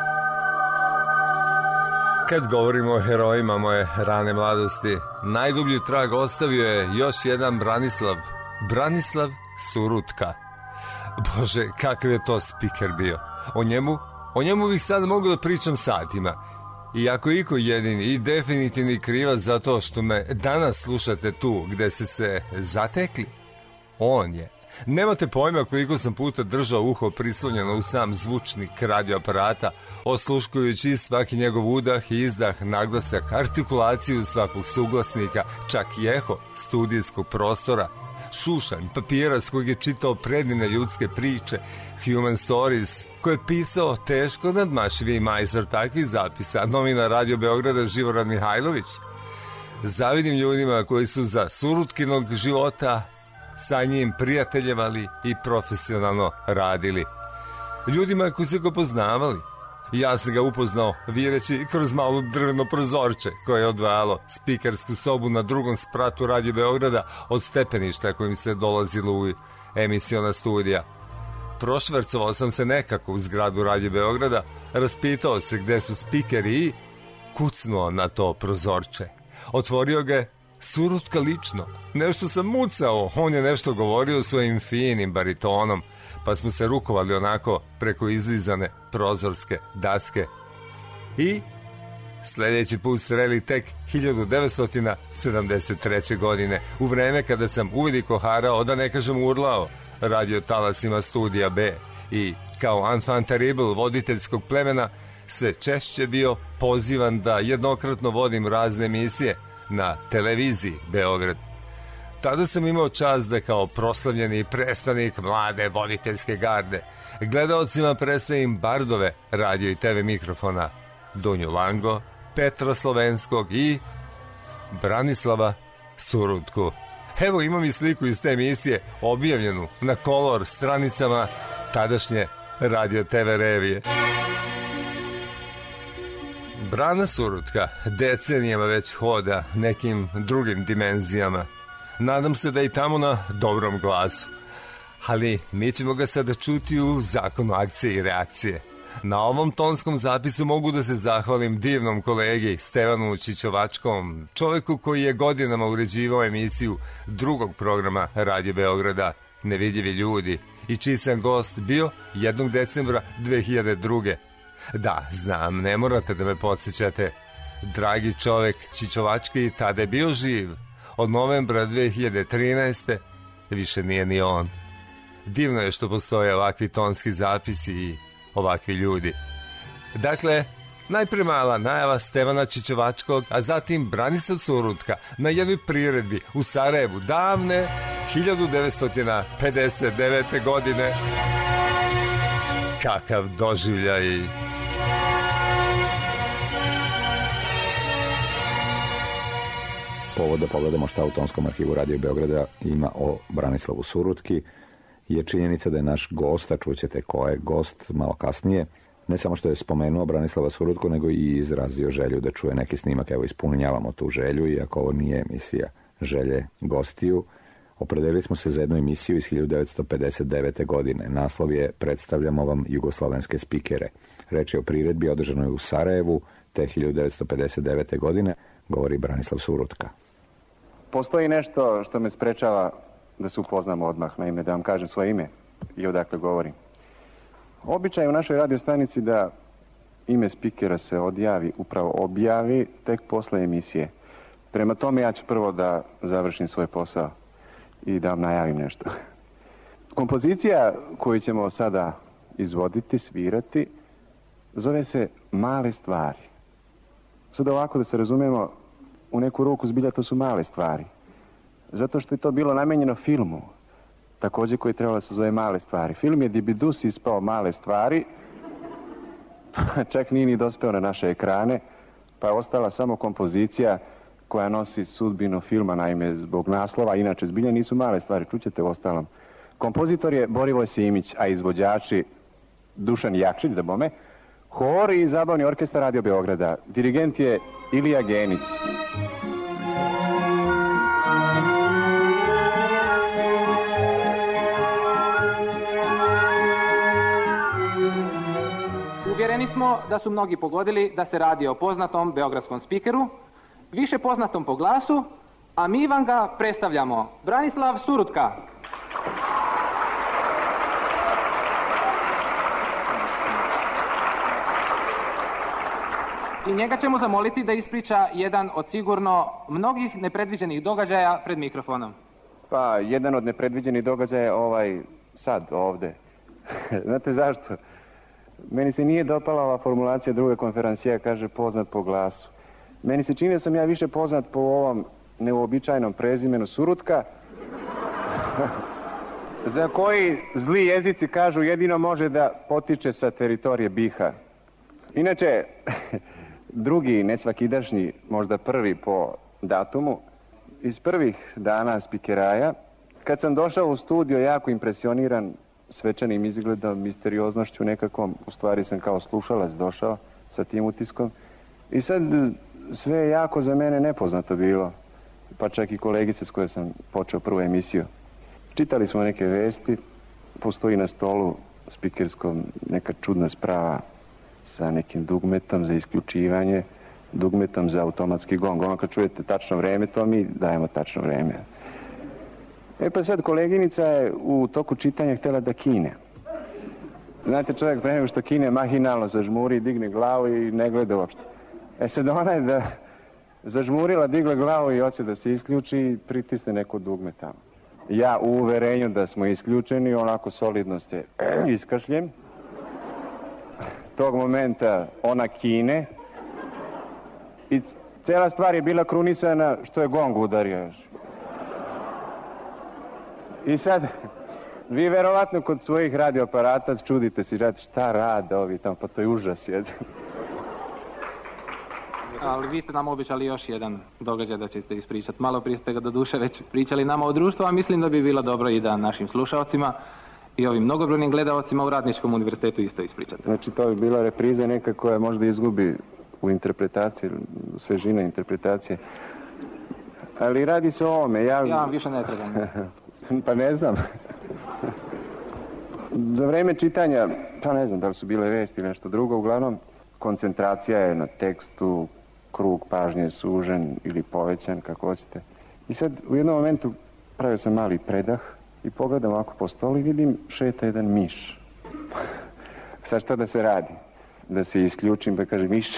Kad govorimo o herojima moje rane mladosti, najdublji trag ostavio je još jedan Branislav Surutka. Bože, kakav je to spiker bio. O njemu bih sad mogao da pričam satima. I ako iko jedini i definitivni krivac za to što me danas slušate tu gde ste se zatekli, on je. Nemate pojma koliko sam puta držao uho prislonjeno u sam zvučnik radioaparata, osluškujući svaki njegov udah i izdah, naglasak, artikulaciju svakog suglasnika, čak i eho studijskog prostora, šušanj papira s kojeg je čitao predivne ljudske priče, Human Stories, koje je pisao teško nadmašivi majstor takvih zapisa, novinar Radio Beograda Živorad Mihajlović. Zavidim ljudima koji su za Surutkinog života sa njim prijateljevali i profesionalno radili. Ljudima koji su ga poznavali. Ja sam ga upoznao vireći kroz malo drveno prozorče koje je odvajalo spikersku sobu na drugom spratu Radio Beograda od stepeništa kojim se dolazilo u emisiona studija. Prošvercovao sam se nekako u zgradu Radio Beograda, raspitao se gde su spikeri i kucnuo na to prozorče. Otvorio ga je Surutka lično. Nešto sam mucao, on je nešto govorio svojim finim baritonom, pa smo se rukovali onako preko izlizane prozorske daske. I sledeći put sreli tek 1973. godine, u vreme kada sam uveliko harao, da ne kažem urlao, radio talasima studija B i kao enfant terrible voditeljskog plemena sve češće bio pozivan da jednokratno vodim razne emisije na televiziji Beograd. Tada sam imao čast da kao proslavljeni predstavnik mlade voditeljske garde gledaocima predstavim bardove radio i TV mikrofona Dunju Lango, Petra Slovenskog i Branislava Surutku. Evo imam i sliku iz te emisije objavljenu na kolor stranicama tadašnje Radio TV revije. Brana Surutka decenijama već hoda nekim drugim dimenzijama. Nadam se da i tamo na dobrom glasu. Ali mi ćemo ga sada čuti u zakonu akcije i reakcije. Na ovom tonskom zapisu mogu da se zahvalim divnom kolegi Stevanu Čičovačkom, čoveku koji je godinama uređivao emisiju drugog programa Radio Beograda Nevidljivi ljudi i čiji sam gost bio 1. decembra 2002. Da, znam, ne morate da me podsjećate. Dragi čovek Čičovački tada je bio živ. Od novembra 2013. više nije ni on. Divno je što postoje ovakvi tonski zapisi i ovakvi ljudi. Dakle, najpre mala najava Stevana Čičovačkog, a zatim Branislav Surutka na jednoj priredbi u Sarajevu davne 1959. godine. Kakav doživljaj! Povod da pogledamo šta u tonskom arhivu Radio Beograda ima o Branislavu Surutki je činjenica da je naš gost, a čućete ko je gost malo kasnije, ne samo što je spomenuo Branislava Surutku, nego i izrazio želju da čuje neki snimak. Evo, ispunjavamo tu želju, iako ovo nije emisija želje gostiju. Opredelili smo se za jednu emisiju iz 1959. godine. Naslov je Predstavljamo vam jugoslovenske spikere. Reč je o priredbi održanoj u Sarajevu te 1959. godine, govori Branislav Surutka. Postoji nešto što me sprečava da se upoznamo odmah, naime, da vam kažem svoje ime i odakle govorim. Običaj je u našoj radiostanici da ime spikera se objavi tek posle emisije. Prema tome ja ću prvo da završim svoj posao i da vam najavim nešto. Kompozicija koju ćemo sada izvoditi, svirati, zove se Male stvari. Sada ovako da se razumemo, u neku ruku zbilja to su male stvari. Zato što je to bilo namenjeno filmu, također koji je trebalo da se zove Male stvari. Film je Dibidus ispao Male stvari, čak nije ni dospeo na naše ekrane, pa je ostala samo kompozicija koja nosi sudbinu filma, naime zbog naslova, inače zbilja nisu male stvari, čućete u ostalom. Kompozitor je Borivoj Simić, a izvođači Dušan Jakšić, da bome, hor i zabavni orkestar Radio Beograda. Dirigent je Ilija Genić. Uvjereni smo da su mnogi pogodili da se radi o poznatom beogradskom spikeru, više poznatom po glasu, a mi vam ga predstavljamo. Branislav Surutka. I njega ćemo zamoliti da ispriča jedan od sigurno mnogih nepredviđenih događaja pred mikrofonom. Pa, jedan od nepredviđenih događaja je ovaj sad ovde. Znate zašto? Meni se nije dopala ova formulacija druge konferencije, kaže poznat po glasu. Meni se čini da sam ja više poznat po ovom neuobičajnom prezimenu Surutka, za koji zli jezici kažu jedino može da potiče sa teritorije BiH. Inače, drugi, nesvakidašnji, možda prvi po datumu, iz prvih dana spikeraja, kad sam došao u studio jako impresioniran svečanim izgledom, misterioznošću nekakvom, u stvari sam kao slušalac došao sa tim utiskom i sad sve je jako za mene nepoznato bilo, pa čak i kolegice s koje sam počeo prvu emisiju. Čitali smo neke vesti, postoji na stolu spikerskom neka čudna sprava sa nekim dugmetom za isključivanje, dugmetom za automatski gong. Ono kad čujete tačno vreme, to mi dajemo tačno vreme. E pa sad koleginica je u toku čitanja htjela da kine. Znate, čovjek pre nego što kine mahinalno zažmuri, digne glavu i ne gleda uopšte. E sad ona je da zažmurila, digla glavu i hoće da se isključi i pritisne neko dugme tamo. Ja u uverenju da smo isključeni, onako solidno se iskašljem. Tog momenta ona kine i cela stvar je bila krunisana što je gong udario još. I sad, vi verovatno kod svojih radioaparata čudite se, šta rade ovi tamo, pa to je užas jedan. Ali vi ste nam običali još jedan događaj da ćete ispričati. Malo prije ste ga do duše već pričali nama o društvu, a mislim da bi bilo dobro i da našim slušalcima i ovim mnogobrojnim gledalcima u Radničkom univerzitetu isto ispričati. Znači to bi bila repriza neka koja možda izgubi u interpretaciji, svežina interpretacije. Ali radi se o ovome. Ja vam više ne trebam. Pa ne znam. Za vreme čitanja, pa ne znam da li su bile vesti ili nešto drugo, uglavnom koncentracija je na tekstu, krug pažnje je sužen ili povećan, kako hoćete. I sad u jednom momentu pravio sam mali predah i pogledam ovako po stolu i vidim šeta jedan miš. Sad šta da se radi? Da se isključim pa kaže miš.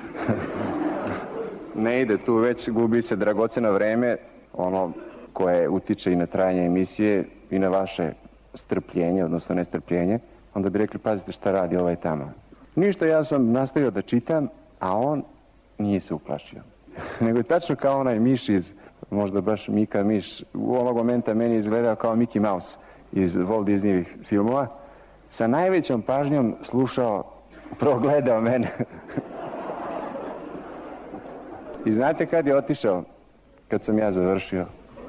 Ne ide tu, već gubi se dragoceno vreme, ono koje utiče i na trajanje emisije i na vaše strpljenje, odnosno nestrpljenje. Onda bi rekli, pazite šta radi ovaj tamo. Ništa, ja sam nastavio da čitam, a on nije se uplašio. Nego je tačno kao onaj miš iz, možda baš Mika miš, u ovog momenta meni izgledao kao Mickey Mouse iz Walt Disneyvih filmova, sa najvećom pažnjom slušao, progledao mene. I znate kad je otišao? Kad sam ja završio.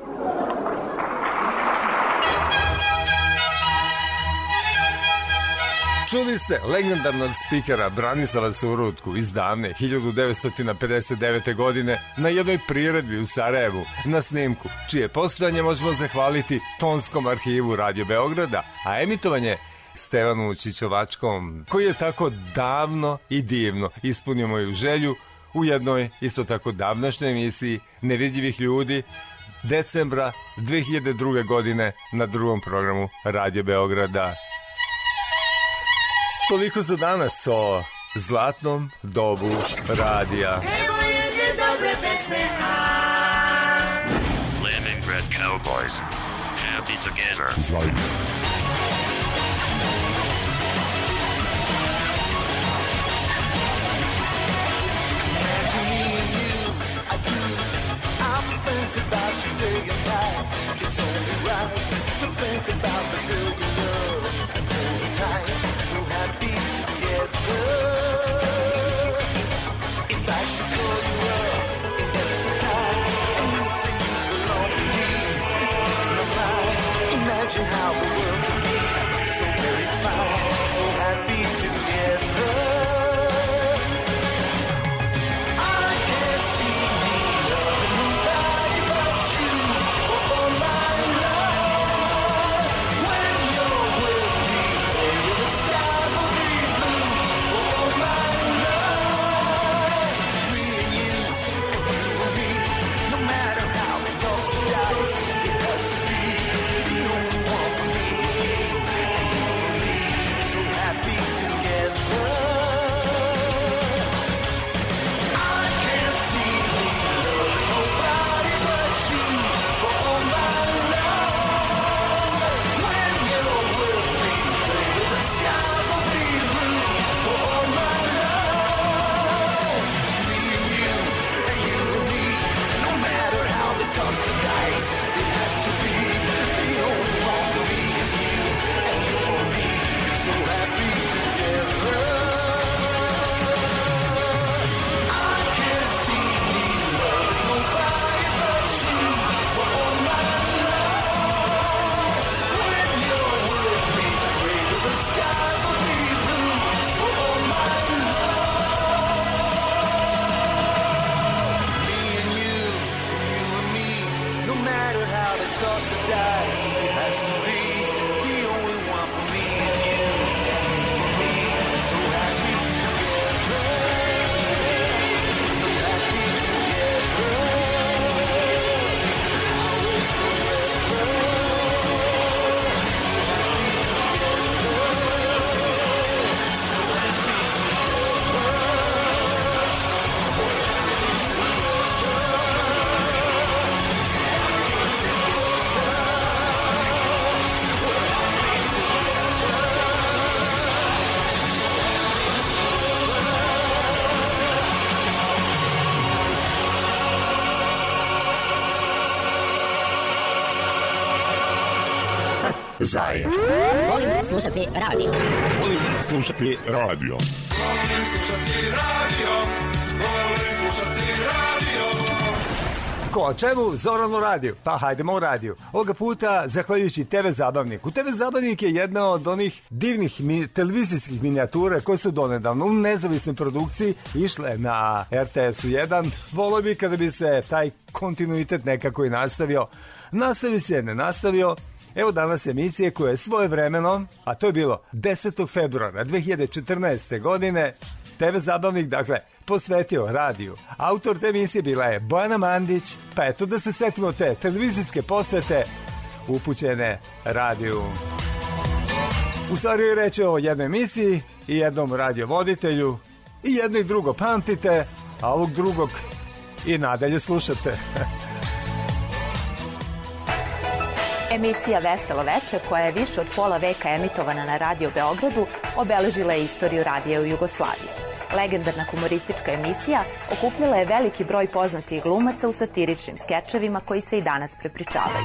Čuli ste legendarnog spikera Branislava Surutku iz davne 1959. godine na jednoj priredbi u Sarajevu na snimku, čije postojanje možemo zahvaliti Tonskom arhivu Radio Beograda, a emitovanje Stevanu Čičovačkom, koji je tako davno i divno ispunio moju želju u jednoj isto tako davnašnjoj emisiji Nevidljivih ljudi decembra 2002. godine na drugom programu Radio Beograda. Toliko za danas o zlatnom dobu radija. Leningrad Cowboys. Happy together. Zajedno. Imagine how the world could be so very fine, so happy together. I can't see me loving nobody but you for all my life. When you're with me, baby, the skies will be blue for all my life. Me and you and me, no matter how they toss the dice, it has to be the only one for me is you, and you for me, so happy together. I can't see me loving nobody but you for all my life. When you're with me, baby, the skies will be blue for all my life. Me and you and me, no matter how they toss the dice, it has to be the only one for me is you, and you for me, so happy together. I can't see me loving nobody but you for all my life. When you're with me, baby, the skies will be blue for all my life. Me and you and me, no matter how they toss the dice, it has to be the only one for me is you, and you for me, so happy together. So happy together. Always forever. So happy together. So happy Zajedno. Volim slušati radio. Volim slušati radio. Volim slušati radio. Volim slušati radio. Ko o čemu? Zorano radio. Pa hajdemo u radio. Ovoga puta, zahvaljujući TV Zabavniku. TV Zabavnik je jedna od onih divnih televizijskih minijatura koje su donedavno u nezavisnoj produkciji išle na RTS-u 1. Volio bi kada bi se taj kontinuitet nekako i nastavio. Nastavi se, ne nastavio. Evo danas emisije koja je svojevremeno, a to je bilo 10. februara 2014. godine, TV Zabavnik, dakle, posvetio radiju. Autor te emisije bila je Bojana Mandić, pa eto da se setimo te televizijske posvete upućene radiju. U stvari je reći o jednoj emisiji i jednom radiovoditelju i jedno i drugo pamtite, a ovog drugog i nadalje slušate. Emisija Veselo veče, koja je više od pola veka emitovana na Radio Beogradu, obeležila je istoriju radija u Jugoslaviji. Legendarna humoristička emisija okupljala je veliki broj poznatih glumaca u satiričnim skečevima koji se i danas prepričavaju.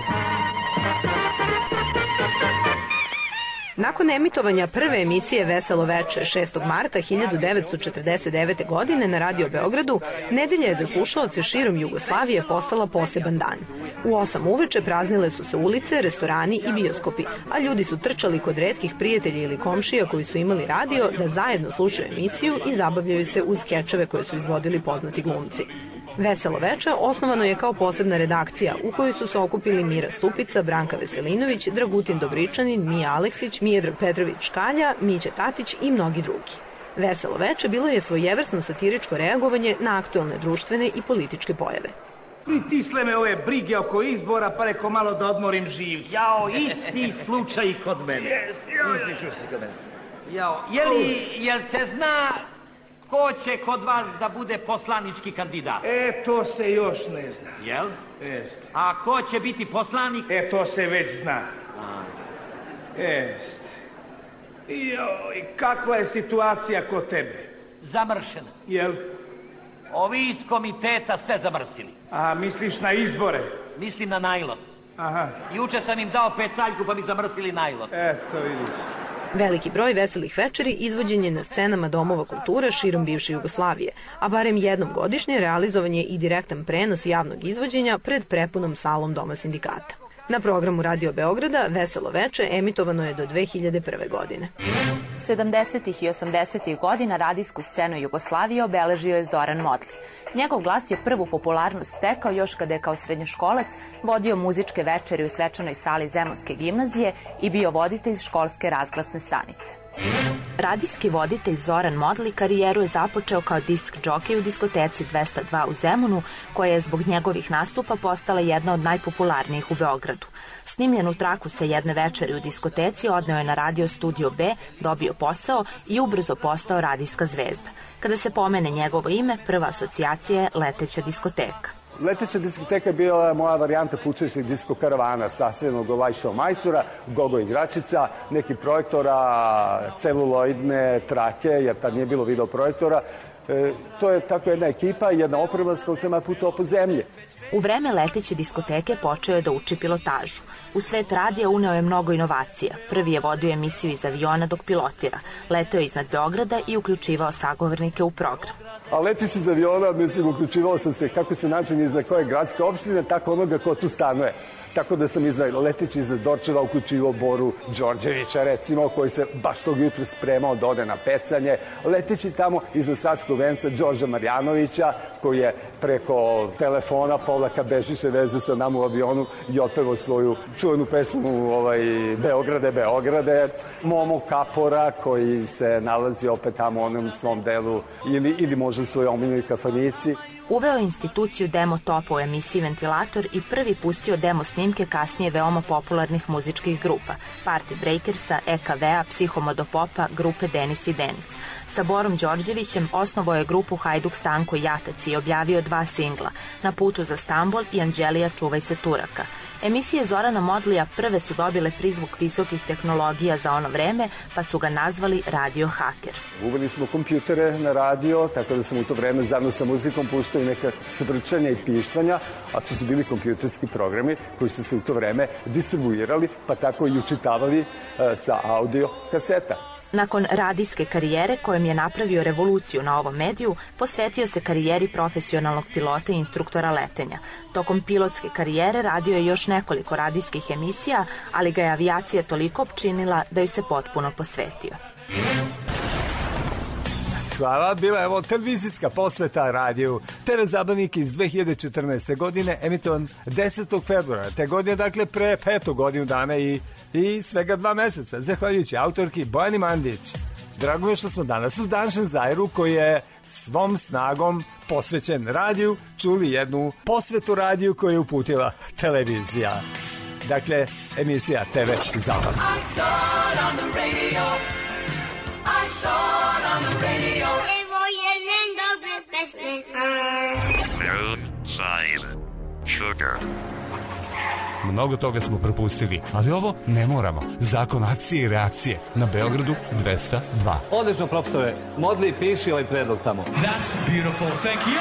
Nakon emitovanja prve emisije Veselo veče 6. marta 1949. godine na Radio Beogradu, nedelja je za slušaoce širom Jugoslavije postala poseban dan. U 8 uveče praznile su se ulice, restorani i bioskopi, a ljudi su trčali kod retkih prijatelja ili komšija koji su imali radio da zajedno slušaju emisiju i zabavljaju se uz skečeve koje su izvodili poznati glumci. Veselo veče osnovano je kao posebna redakcija u kojoj su se okupili Mira Stupica, Branka Veselinović, Dragutin Dobričanin, Mija Aleksić, Mijedrag Petrović Škalja, Mića Tatić i mnogi drugi. Veselo veče bilo je svojevrsno satiričko reagovanje na aktuelne društvene i političke pojave. Ti sleme ove brige oko izbora, pa reko malo da odmorim živce. Jao, isti slučaj kod mene. Jao, jel se zna ko će kod vas da bude poslanički kandidat? To se još ne zna. Jel? Jest. A ko će biti poslanik? To se već zna. Jest. Joj, kakva je situacija kod tebe? Zamršena. Jel? Ovi iz komiteta sve zamrsili. A misliš na izbore? Mislim na najlon. Aha. Juče sam im dao pecaljku pa mi zamrsili najlon. Eto vidiš. Veliki broj veselih večeri izvođen je na scenama domova kulture širom bivše Jugoslavije, a barem jednom godišnje realizovan je i direktan prenos javnog izvođenja pred prepunom salom Doma sindikata. Na programu Radio Beograda Veselo veče emitovano je do 2001. godine. 70. i 80. godina radijsku scenu Jugoslavije obeležio je Zoran Modli. Njegov glas je prvu popularnost stekao još kada je kao srednjoškolac vodio muzičke večeri u svečanoj sali Zemunske gimnazije i bio voditelj školske razglasne stanice. Radijski voditelj Zoran Modli karijeru je započeo kao disk džokej u diskoteci 202 u Zemunu, koja je zbog njegovih nastupa postala jedna od najpopularnijih u Beogradu. Snimljenu traku sa jedne večeri u diskoteci odneo je na radio Studio B, dobio posao i ubrzo postao radijska zvezda. Kada se pomene njegovo ime, prva asocijacija je Leteća diskoteka. Leteća diskoteka je bila moja varijanta pučajućeg disko karavana, sastavljenog od Lajšao majstora, gogo igračica, nekih projektora, celuloidne trake, jer tad nije bilo video projektora. To je tako jedna ekipa i jedna oprema s kojom sam putovao po zemlji. U vreme Leteće diskoteke počeo je da uči pilotažu. U svet radija uneo je mnogo inovacija. Prvi je vodio emisiju iz aviona dok pilotira. Leteo je iznad Beograda i uključivao sagovornike u program. A leteći iz aviona, mislim, uključivao sam se kako se nađem iza koje gradske opštine, tako onoga ko tu stanuje. Tako da sam leteći iznad Dorčeva uključivao Boru Đorđevića, recimo, koji se baš tog jutra spremao da ode na pecanje. Leteći tamo iznad Savskog venca Đorđa Marjanovića, koji je preko telefona povlaka bežiše veze sa nama u avionu i otpevao svoju čuvenu pesmu Beograde, Beograde. Momo Kapora, koji se nalazi opet tamo u onom svom delu ili možda u svojoj omiljenoj kafanici. Uveo instituciju demo topa u emisiji Ventilator i prvi pustio demo snimke kasnije veoma popularnih muzičkih grupa, Party Breakersa, EKV-a, Psihomodopopa, grupe Denis i Denis. Sa Borom Đorđevićem osnovao je grupu Hajduk Stanko i Jatac i objavio 2 singla, Na putu za Stambol i Anđelija čuvaj se Turaka. Emisije Zorana Modlija prve su dobile prizvuk visokih tehnologija za ono vreme, pa su ga nazvali Radio Haker. Uveli smo kompjutere na radio, tako da sam u to vreme zajedno sa muzikom puštao i neka svrčanja i pištanja, a to su bili kompjuterski programi koji su se u to vreme distribuirali, pa tako i učitavali sa audio kaseta. Nakon radijske karijere, kojom je napravio revoluciju na ovom mediju, posvetio se karijeri profesionalnog pilota i instruktora letenja. Tokom pilotske karijere radio je još nekoliko radijskih emisija, ali ga je avijacija toliko opčinila da joj se potpuno posvetio. hvala. Bila je ovo televizijska posveta radiju TV Zabavnik iz 2014. godine, emitovan 10. februara. Te godine, dakle, pre 5 godinu dana i svega 2 meseca. Zahvaljujući autorki Bojani Mandić. Drago mi je što smo danas u Dan Šenzajru, koji je svom snagom posvećen radiju, čuli jednu posvetu radiju koju je uputila televizija. Dakle, emisija TV Zabavnik. Evo jedan dobar pesmen. Outside sugar. Mnogo toga smo propustili, ali ovo ne moramo. Zakon akcije i reakcije na Beogradu 202. Odlično, profesore. Modli, piši ovaj predlog tamo. That's beautiful. Thank you.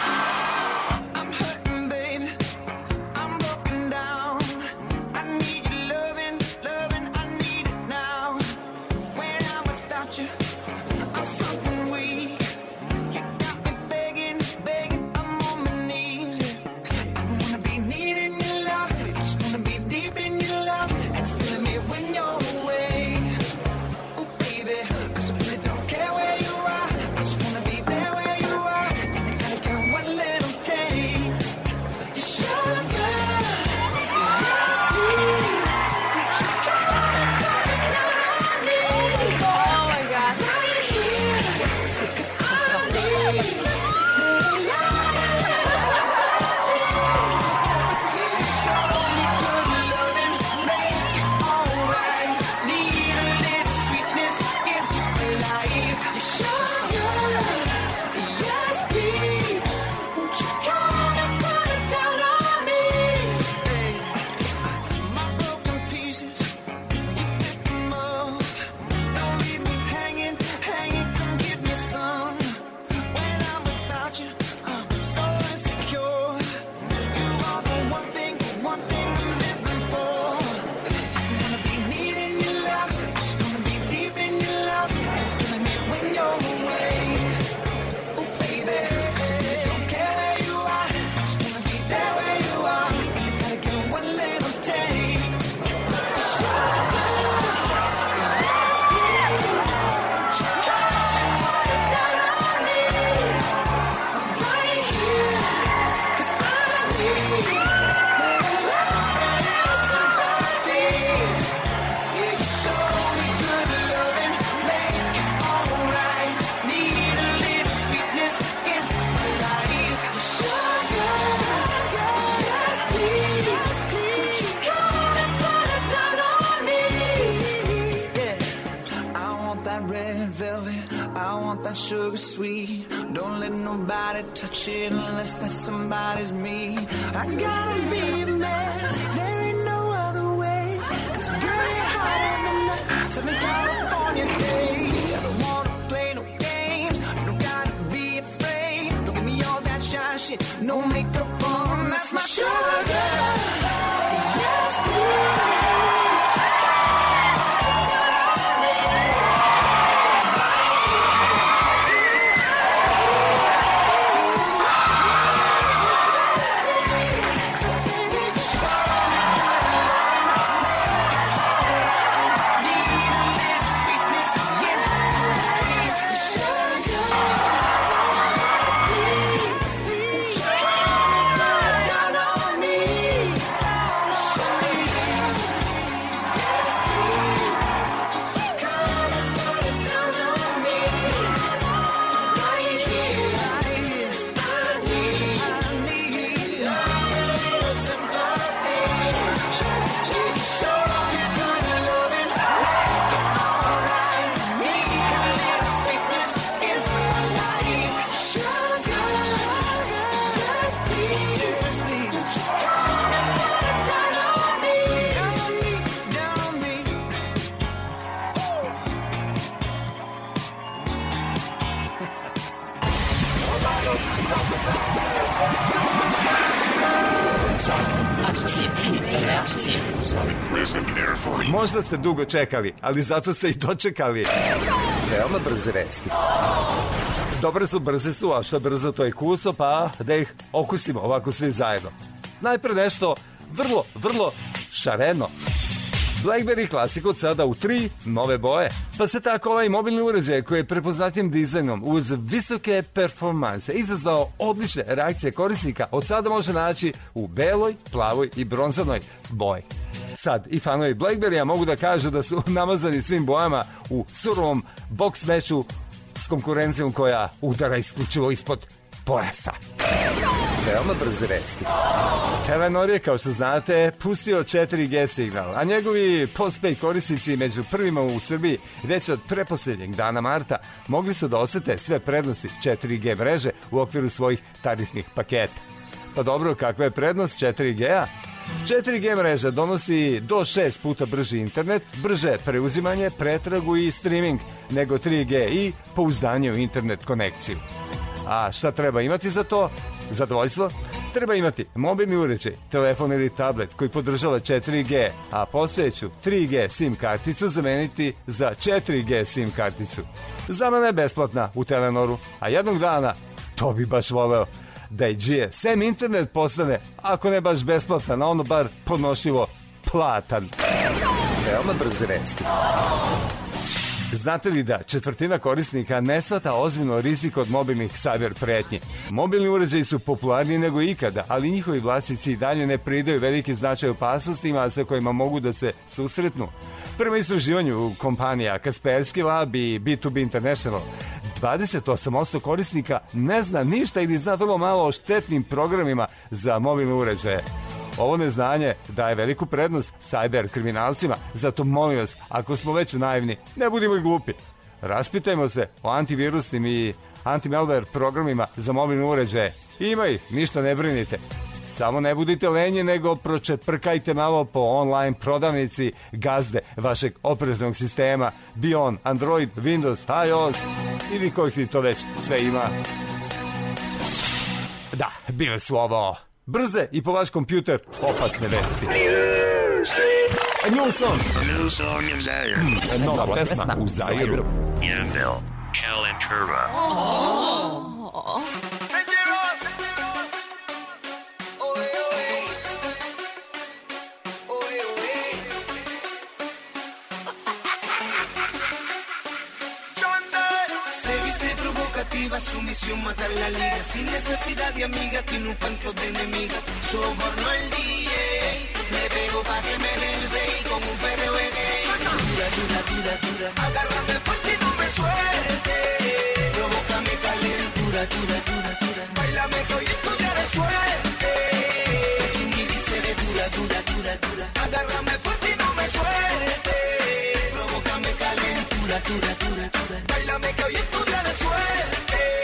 Sugar sweet, don't let nobody touch it unless that somebody's me. I gotta be a man, there ain't no other way. Cause girl, you're hotter than the Southern California day. I don't wanna play no games, you don't gotta be afraid. Don't give me all that shy shit, no makeup on, that's my sugar. Yes, please. Možda ste dugo čekali, ali zato ste i dočekali. Veoma brze vesti. Dobre su, brze su, a što brzo to je kuso, pa da ih okusimo ovako svi zajedno. Najpre nešto vrlo šareno. BlackBerry Classic od sada u 3 nove boje. Pa se tako ovaj mobilni uređaj koji je prepoznatljivim dizajnom uz visoke performanse izazvao odlične reakcije korisnika od sada može naći u beloj, plavoj i bronzanoj boji. Sad i fanovi BlackBerrya mogu da kažu da su namazani svim bojama u surovom boks meču s konkurencijom koja udara isključivo ispod pojasa. Veoma brze vesti. Telenor je, kao što znate, pustio 4G signal, a njegovi postpaid korisnici među prvima u Srbiji već od preposlednjeg dana marta mogli su da osete sve prednosti 4G mreže u okviru svojih tarifnih paketa. Pa dobro, kakva je prednost 4G-a? 4G mreža donosi do 6 puta brži internet, brže preuzimanje, pretragu i streaming nego 3G i pouzdanje u internet konekciju. A šta treba imati za to? Zadovoljstvo? Treba imati mobilni uređaj, telefon ili tablet koji podržava 4G, a postojeću 3G SIM karticu zameniti za 4G SIM karticu. Zamena je besplatna u Telenoru, a jednog dana, to bi baš voleo, da i GSM internet postane, ako ne baš besplatan, a ono bar podnošivo platan. Veoma brze vesti. Znate li da četvrtina korisnika ne shvata ozbiljno rizik od mobilnih cyber pretnji? Mobilni uređaji su popularniji nego ikada, ali njihovi vlasnici i dalje ne pridaju veliki značaj opasnostima sa kojima mogu da se susretnu. Prema istraživanju kompanija Kaspersky Lab i B2B International, 28% korisnika ne zna ništa ili zna vrlo malo o štetnim programima za mobilne uređaje. Ovo neznanje daje veliku prednost cyber kriminalcima, zato molim vas, ako smo već naivni, ne budimo i glupi. Raspitajmo se o antivirusnim i anti-malware programima za mobilne uređaje. Ima ih, ništa ne brinite. Samo ne budite lenji, nego pročeprkajte malo po online prodavnici gazde vašeg operativnog sistema, bio on Android, Windows, iOS ili kojih ti to već sve ima. Da, bile su ovo brze i po vaš kompjuter opasne vesti. New song in Zaire. Nova pesma u Zairu. Yandel, Kalinturva. Su misión matar la liga sin necesidad de amiga, tiene un panto de enemiga. Soborno al DJ, me pego pa' que me dé el rey con un perreo de gay. Dura, dura, dura, dura, agárrame fuerte y no me suelte. Provócame calentura, dura, dura, dura. Bailame que hoy estudiaré suerte. Es un índice de dura, dura, dura, dura. Agárrame fuerte y no me suelte. Provócame calentura, dura, dura, dura. Bailame que hoy estudiaré suerte.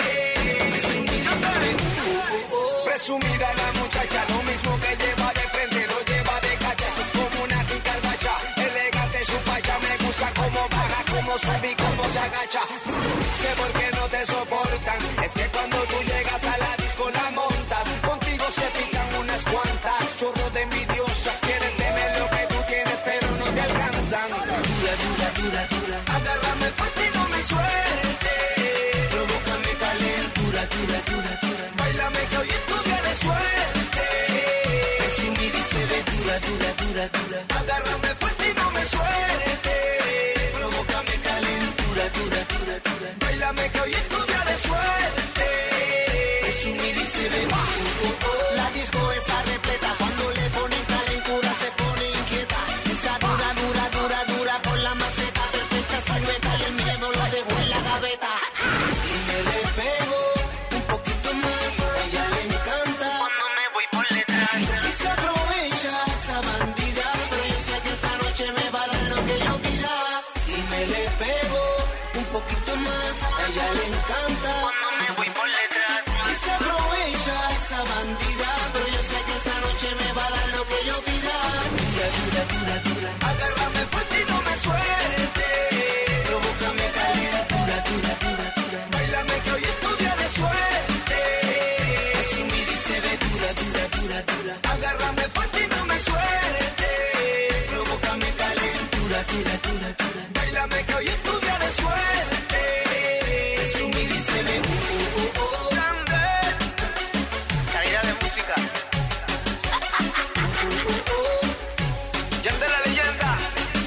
Presumida la muchacha, lo mismo que lleva de frente, lo lleva de cachas, es como una quincarbacha, elegante su facha, me gusta como baja, como sube y como se agacha. Sé por qué no te soportan, es que cuando tú llegas a la disco la montas, contigo se pican unas cuantas, chorros de envidiosas, quieren tener lo que tú tienes pero no te alcanzan. Dura, dura, dura, dura, agárrame fuerte y no me suelte, provócame calentura, dura, dura, dura, bailame que hoy estudiaré suerte. Es un índice de dura, dura, dura, dura, agárrame fuerte y no me suelte, provócame calentura, dura, dura, dura, bailame que hoy estudiaré suerte. Es un índice de la disco está repleta, cuando le ponen calentura se pone inquieta. Esa dura, dura, dura, dura por la maceta, perfecta silueta y el miedo lo dejo en la gaveta. Y me le pego un poquito más, a ella le encanta cuando me voy por detrás. Y se aprovecha esa bandida, pero yo sé que esta noche me va a dar lo que yo pida. Y me le pego un poquito más, a ella le encanta cuando me voy por detrás. Y se aprovecha esa bandida, pero yo sé que esta noche me va a dar lo que yo pida. Dura, dura, dura, dura, agárrame fuerte y no me suelte, provócame calentura, dura, dura, dura, bailame que hoy estudiaré suerte. Es un índice de dura, dura, dura, dura, agárrame fuerte y no me suelte, provócame calentura, dura, dura, dura, bailame que hoy estudiaré suerte. Es un índice de calidad de música. Yandel la leyenda.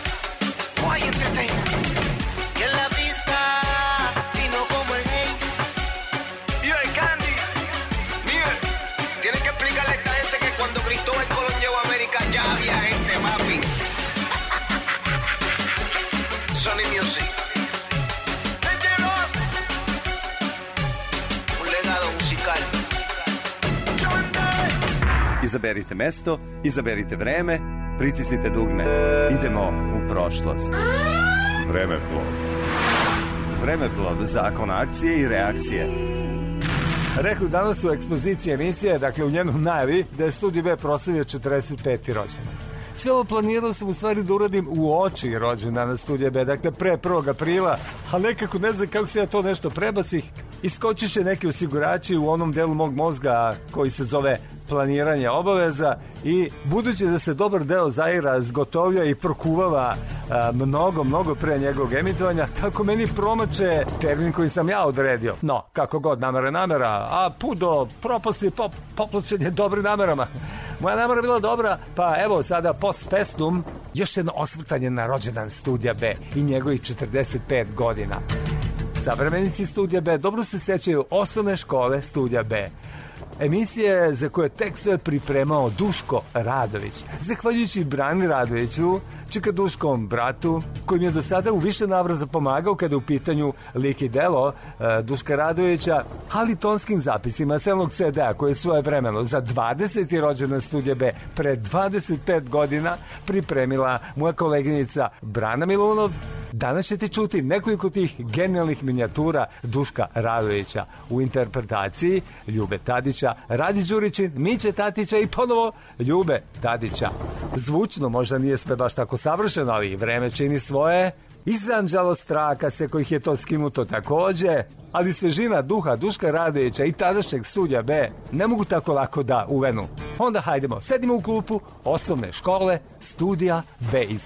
Izaberite mesto, izaberite vreme, pritisnite dugme. Idemo u prošlost. Vremeplov. Vremeplov, zakon akcije i reakcije. Rekao danas u ekspoziciji emisije, dakle u njenom najavi, da je Studio B proslavio 45. rođendan. Sve ovo planirao sam u stvari da uradim u oči rođendana Studija B, dakle pre 1. aprila, ali nekako ne znam kako se ja to nešto prebacih. Iskočiše neki osigurači u onom delu mog mozga koji se zove planiranje obaveza i budući da se dobar deo Zaira zgotovlja i prokuvava mnogo pre njegovog emitovanja, tako meni promače termin koji sam ja odredio. No, kako god, namera, a put do propasti popločenje dobrim namerama. Moja namera bila dobra, pa evo sada post festum, još jedno osvrtanje na rođendan Studija B i njegovih 45 godina. Savremenici Studija B dobro se sećaju osnovne škole Studija B. Emisije za koje tekstove pripremao Duško Radović. Zahvaljujući Brani Radoviću, čeka Duškom bratu, kojim je do sada u više navrata pomagao kada je u pitanju lik i delo Duška Radovića, ali tonskim zapisima selnog CD-a koje je svoje vremeno za 20. rođendan Studija B pre 25 godina pripremila moja koleginica Brana Milunov. Danas ćete čuti nekoliko tih genijalnih minijatura Duška Radovića u interpretaciji Ljube Tadića, Radi Đurićin, Miće Tatića i ponovo Ljube Tadića. Zvučno možda nije sve baš tako savršeno, ali vreme čini svoje. Iz Anđelo Straka se kojih je to skinuto takođe, ali svežina duha Duška Radovića i tadašnjeg Studija B ne mogu tako lako da uvenu. Onda hajdemo, sedimo u klupu osnovne škole Studija B iz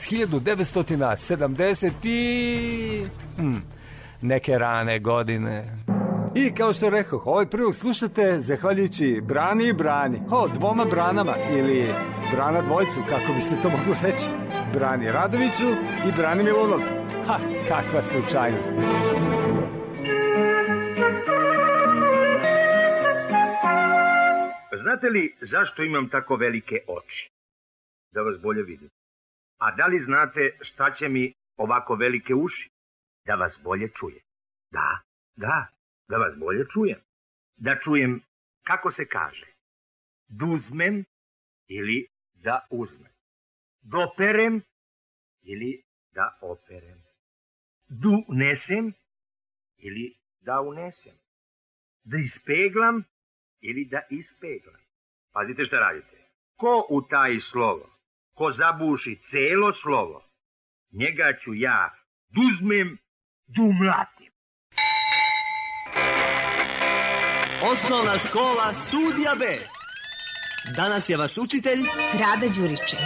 1970 i... neke rane godine. I kao što rekoh, ovaj prilog slušate zahvaljujući Brani i Brani. Dvoma Branama ili Brana dvojcu, kako bi se to moglo reći. Brani Radoviću i Brani Milunov. Kakva slučajnost. Znate li zašto imam tako velike oči? Da vas bolje vidim. A da li znate šta će mi ovako velike uši? Da vas bolje čujem. Da vas bolje čujem. Da čujem, kako se kaže, duzmem ili da uzmem. Doperem ili da operem. Dunesem ili da unesem. Da ispeglam ili da ispeglam. Pazite šta radite. Ko utaji slovo, ko zabuši celo slovo, njega ću ja duzmem, dumlatim. Osnovna škola Studija B. Danas je vaš učitelj Rada Đurićin.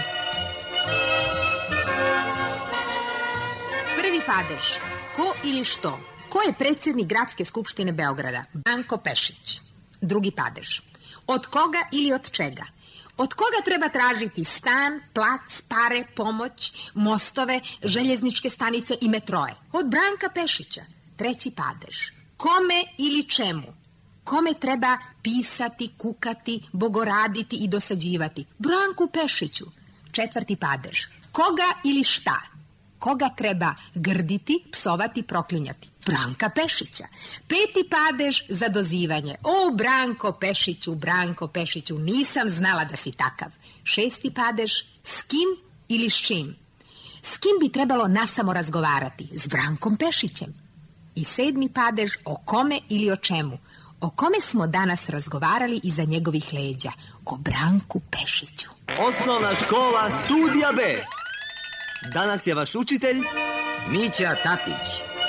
Prvi padež. Ko ili što? Ko je predsjednik Gradske skupštine Beograda? Branko Pešić. Drugi padež. Od koga ili od čega? Od koga treba tražiti stan, plac, pare, pomoć, mostove, željezničke stanice i metroje? Od Branka Pešića. Treći padež. Kome ili čemu? Kome treba pisati, kukati, bogoraditi i dosađivati? Branku Pešiću. Četvrti padež. Koga ili šta? Koga treba grditi, psovati, proklinjati? Branka Pešića. Peti padež za dozivanje. O, Branko Pešiću, nisam znala da si takav. Šesti padež, s kim ili s čim? S kim bi trebalo nasamo razgovarati? S Brankom Pešićem. I sedmi padež, o kome ili o čemu? O kome smo danas razgovarali iza njegovih leđa? O Branku Pešiću. Osnovna škola Studija B. Danas je vaš učitelj Mića Tatić.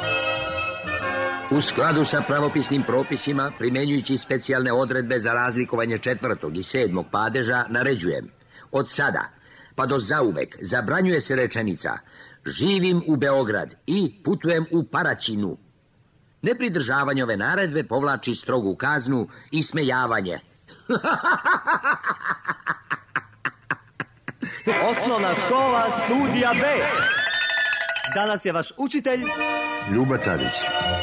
U skladu sa pravopisnim propisima, primenjujući specijalne odredbe za razlikovanje 4. i 7. padeža, naređujem: od sada pa do zauvek zabranjuje se rečenica živim u Beograd i putujem u Paraćinu. Nepridržavanje ove naredbe povlači strogu kaznu i smejavanje. Osnovna škola Studija B. Danas je vaš učitelj Ljuba Tadić.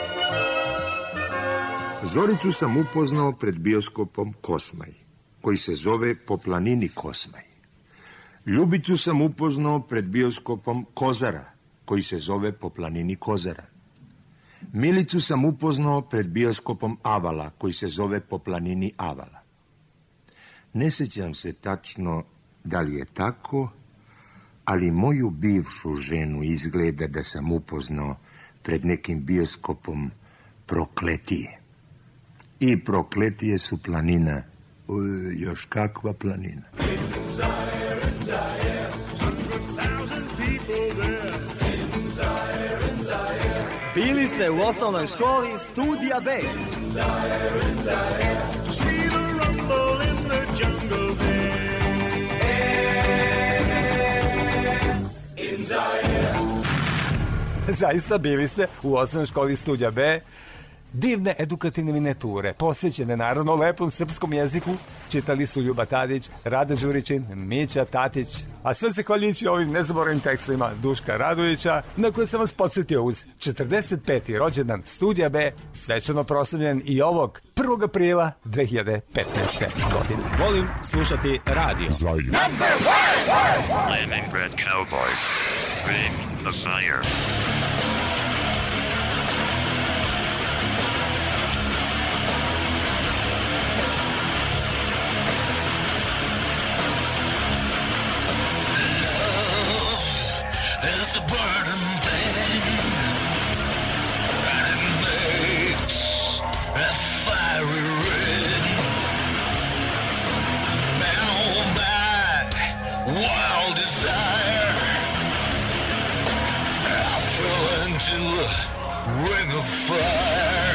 Zoricu sam upoznao pred bioskopom Kosmaj, koji se zove Po planini Kosmaj. Ljubicu sam upoznao pred bioskopom Kozara, koji se zove Po planini Kozara. Milicu sam upoznao pred bioskopom Avala, koji se zove Po planini Avala. Ne sjećam se tačno da li je tako, ali moju bivšu ženu izgleda da sam upoznao pred nekim bioskopom Prokletije. I Prokletije su planina, još kakva planina. Bili ste u osnovnoj školi Studija B. Zaista bili ste u osnovnoj školi Studija B. Divne edukativne minijature, posvećene naravno lepom srpskom jeziku, čitali su Ljuba Tadić, Rada Đurićin, Mića Tatić, a sve zahvaljujući ovim nezaboravnim tekstovima Duška Radovića, na koje sam vas podsjetio uz 45. rođendan Studija B, svečano proslavljen i ovog 1. aprila 2015. godine. Volim slušati radio. Leningrad Cowboys. Bring the fire. It's a burning thing, and it makes a fiery ring. Bound by wild desire, I fell into a ring of fire.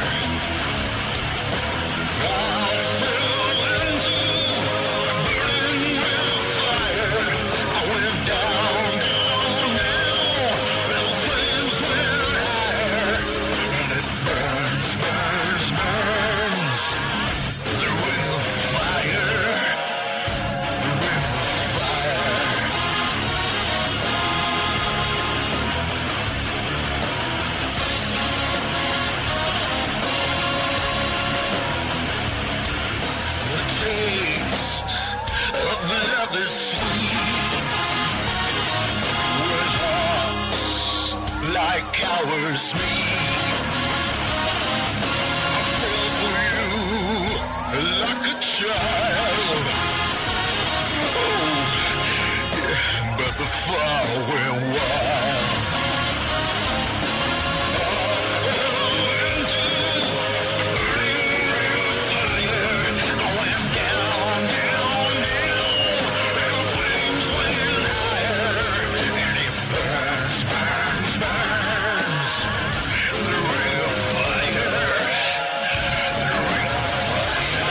I fell into a burning ring of fire. I went down. Like ours meet, I fall for you like a child. Oh, yeah, but the fire went wild. I fell into a ring of fire. I went down, down, down, and the flames went higher, and it burns, burns, burns. The ring of fire, the ring of fire.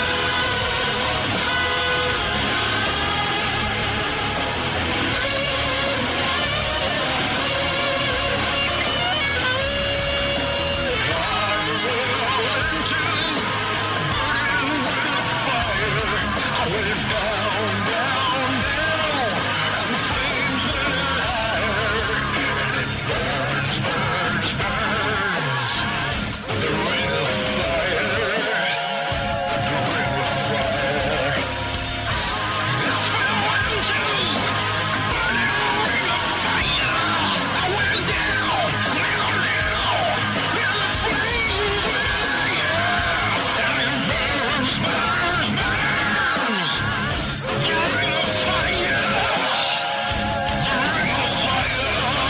I went down, down, down, and the flames went higher, and it burns, burns, burns. The ring of fire, the ring of fire. I fell into the burning ring of fire. I went down, down, down, and the flames went higher, and it burns, burns, burns. The ring of fire, the ring of fire.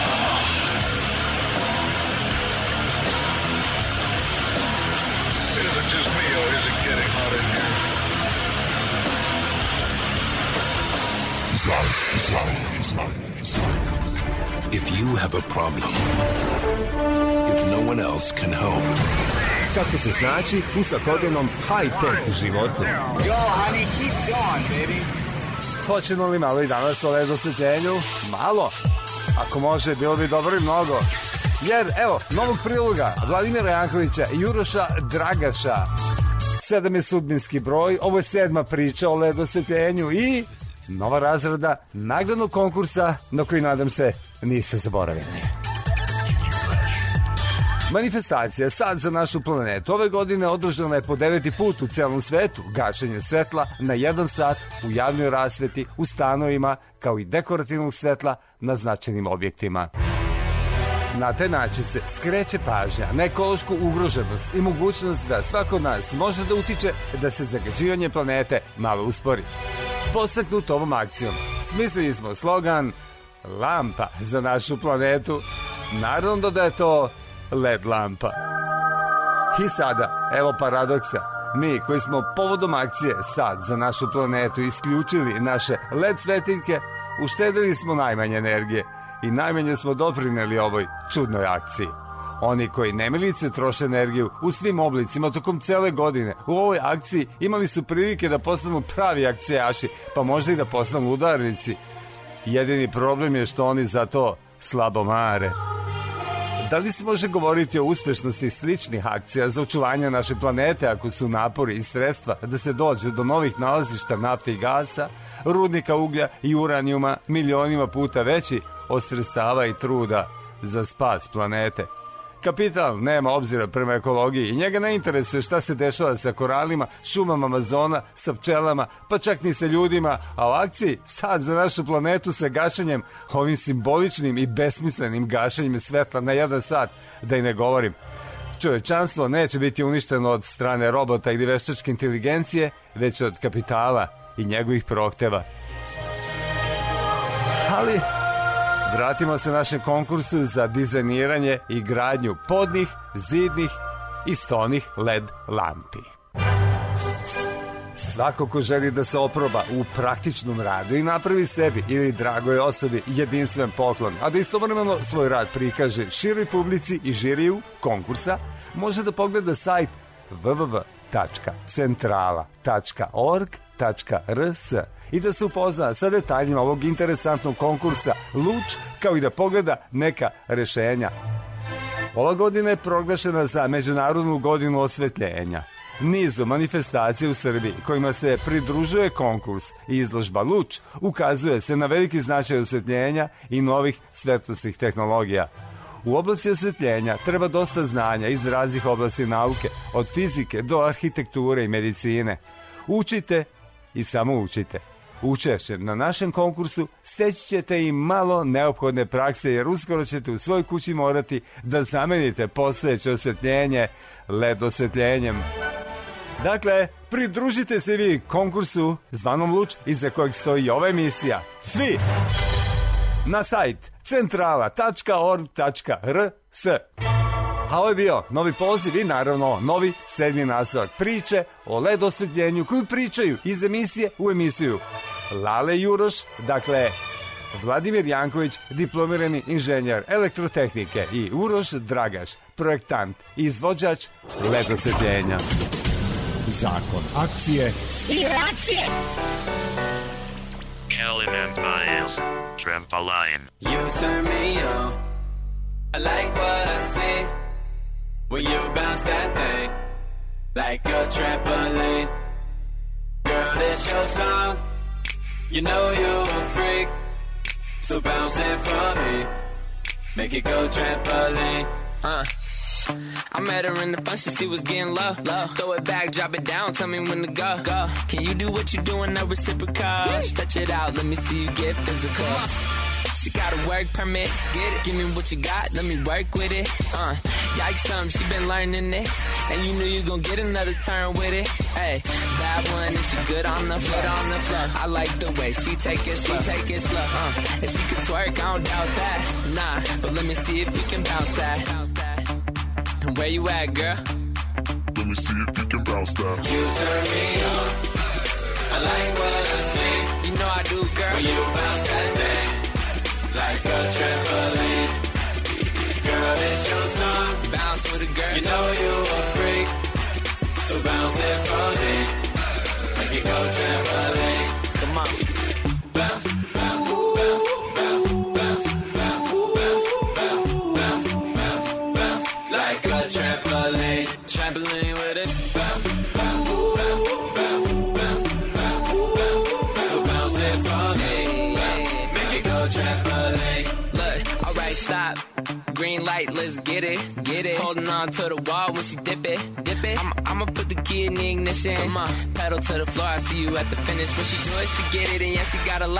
Is it just me or is it getting hot in here? If you have a problem, if no one else can help, Kako se snaći u svakodnevnom high-tech životu. Yo, honey, keep going, baby. Hoćemo li malo i danas o ledosvetljenju? Malo. Ako može, bilo bi dobro i mnogo. Jer, evo, novog priloga Vladimira Jankovića i Uroša Dragaša. 7 je sudbinski broj, ovo je 7. priča o ledosvetljenju i nova razrada nagradnog konkursa na koji, nadam se, niste zaboravljeni. Manifestacija Sad za našu planetu ove godine održana je po 9. put u celom svetu, gašenje svetla na 1 sat u javnoj rasveti, u stanovima, kao i dekorativnog svetla na značajnim objektima. Na taj način se skreće pažnja na ekološku ugroženost i mogućnost da svako od nas može da utiče da se zagađivanje planete malo uspori. Postaknut ovom akcijom, smislili smo slogan lampa za našu planetu. Naravno da je to LED lampa. I sada, evo paradoksa. Mi koji smo povodom akcije Sad za našu planetu isključili naše LED svetiljke, uštedili smo najmanje energije i najmanje smo doprineli ovoj čudnoj akciji. Oni koji nemilice troše energiju u svim oblicima tokom cele godine u ovoj akciji imali su prilike da postanu pravi akcijaši, pa možda i da postanu udarnici. Jedini problem je što oni za to slabo mare. Da li se može govoriti o uspešnosti sličnih akcija za očuvanje naše planete ako su napori i sredstva da se dođe do novih nalazišta nafte i gasa, rudnika uglja i uranijuma milionima puta veći od sredstava i truda za spas planete? Kapital nema obzira prema ekologiji i njega ne interesuje šta se dešava sa koralima, šumama Amazona, sa pčelama, pa čak ni sa ljudima, a u akciji Sad za našu planetu sa gašenjem, ovim simboličnim i besmislenim gašenjem svetla na 1 sat, da i ne govorim. Čovečanstvo neće biti uništeno od strane robota ili veštačke inteligencije, već od kapitala i njegovih prohteva. Ali vratimo se našem konkursu za dizajniranje i gradnju podnih, zidnih i stonih LED lampi. Svako ko želi da se oproba u praktičnom radu i napravi sebi ili dragoj osobi jedinstven poklon, a da istovremeno svoj rad prikaže široj publici i žiriju konkursa, može da pogleda sajt www.centrala.org.rs i da se upozna sa detaljima ovog interesantnog konkursa Luč, kao i da pogleda neka rešenja. Ova godina je proglašena za Međunarodnu godinu osvetljenja. Nizu manifestacija u Srbiji kojima se pridružuje konkurs i izložba Luč ukazuje se na veliki značaj osvetljenja i novih svetlosnih tehnologija. U oblasti osvetljenja treba dosta znanja iz raznih oblasti nauke, od fizike do arhitekture i medicine. Učite i samo učite. Učešćem na našem konkursu steći ćete i malo neophodne prakse, jer uskoro ćete u svojoj kući morati da zamenite postojeće osvetljenje LED osvetljenjem. Dakle, pridružite se vi konkursu zvanom Luč, iza kojeg stoji ova emisija. Svi na sajt centrala.org.rs. A ovo je bio novi poziv i naravno novi 7. nastavak priče o LED osvetljenju koju pričaju iz emisije u emisiju Lale Juroš, dakle Vladimir Janković, diplomirani inženjer elektrotehnike, i Uroš Dragaš, projektant i izvođač LED osvetljenja. Zakon akcije i reakcije. Element Biles, Trampoline. You turn me on. I like what I see when you bounce that thing like a trampoline. Girl, it's your song. You know you're a freak, so bounce it for me. Make it go trampoline. I met her in the function, she was getting low. Throw it back, drop it down, tell me when to go. Can you do what you doing, no reciprocal? Stretch it out, let me see you get physical. She got a work permit, get it. Give me what you got, let me work with it. Yikes, she been learning it, and you knew you gon' get another turn with it. Hey, bad one, and she good on the floor, I like the way she take it slow, and she can twerk, I don't doubt that. Nah, but let me see if we can bounce that. Where you at, girl? Let me see if you can bounce that. You turn me on. I like what I see. You know I do, girl. When you bounce that thing like a trampoline. Girl, it's your song. Bounce with a girl. You know you a freak, so bounce it for me. Make it go trampoline. Come on. Bounce, bounce, bounce, bounce, bounce, bounce, bounce, bounce, bounce, bounce, bounce, like a trampoline. Trampoline with it. Bounce, bounce, bounce, bounce, bounce, bounce, bounce, so bounce it for me. Make it go trampoline. Look, alright, stop. Green light, let's get it, get it. Holding on to the wall when she dip it, dip it. I'ma put the key in the ignition. Come on, pedal to the floor, I see you at the finish. When she do it, she get it, and yeah, she got a lot. Hey,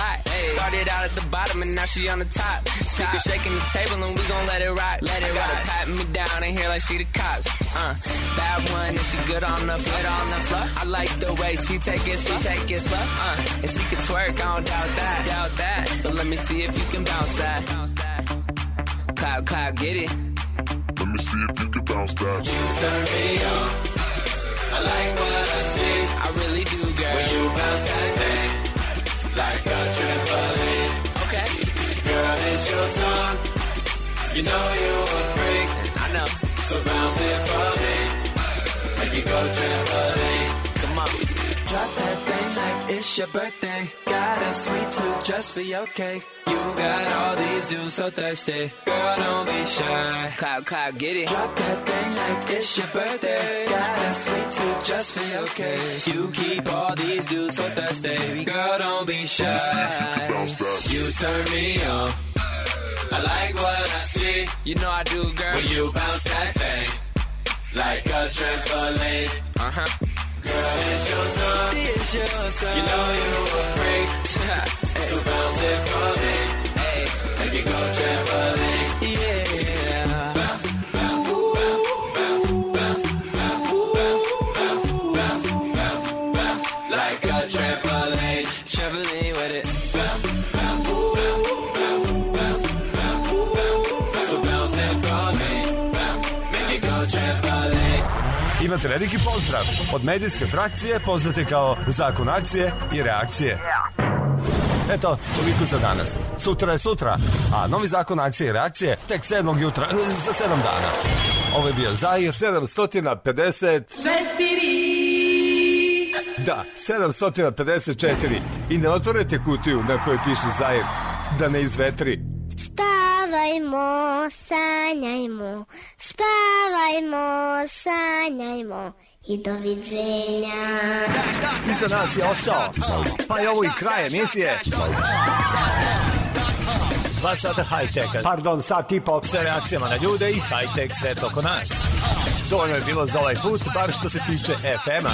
Started out at the bottom and now she on the top. Speaker shaking the table and we gon' let it rock. Let it rock. Patting me down in here like she the cops. Bad one and she good on the floor. I like the way she take it slow. And she can twerk, I don't doubt that. But let me see if you can bounce that. Cloud, get it. Let me see if you can bounce that. You turn me on. I like what I see. I really do, girl. When you bounce that thing like a trampoline. Okay. Girl, it's your song. You know you a freak. I know. So bounce it for me. Make it go trampoline. Come on. Drop that thing like it's your birthday. Got a sweet tooth just for your cake. You got all these dudes so thirsty. Girl, don't be shy. Cloud, get it. Drop that thing like it's your birthday. Got a sweet tooth just for your cake. You keep all these dudes so thirsty. Girl, don't be shy. You turn me on. I like what I see. You know I do, girl. When you bounce that thing like a trampoline. Girl, it's your song. You know you a freak. So bounce it for me. Make it go trampoline. Yeah. Bounce, bounce, bounce, bounce, bounce, bounce, bounce, bounce, bounce, bounce, like a trampoline. Trampoline with it. Bounce, bounce, bounce, bounce, bounce, bounce, bounce. So bounce it for me. Bounce, make it go trampoline. Imate veliki pozdrav od medijske frakcije poznate kao Zakon akcije i reakcije. Eto, toliko za danas. Sutra je sutra, a novi Zakon akcije i reakcije tek 7. jutra za 7 dana. Ovo je bio Zair 754. Da, 754. I ne otvorete kutiju na kojoj piše Zair da ne izvetri. Spavajmo, sanjajmo, spavajmo, sanjajmo i doviđenja. Iza nas je ostao, pa i ovo i kraj emisije. 2 sata high-teka, pardon, sat i po sve reakcijama na ljude i high-tech svet oko nas. Dovoljno je bilo za ovaj put, bar što se tiče FM-a.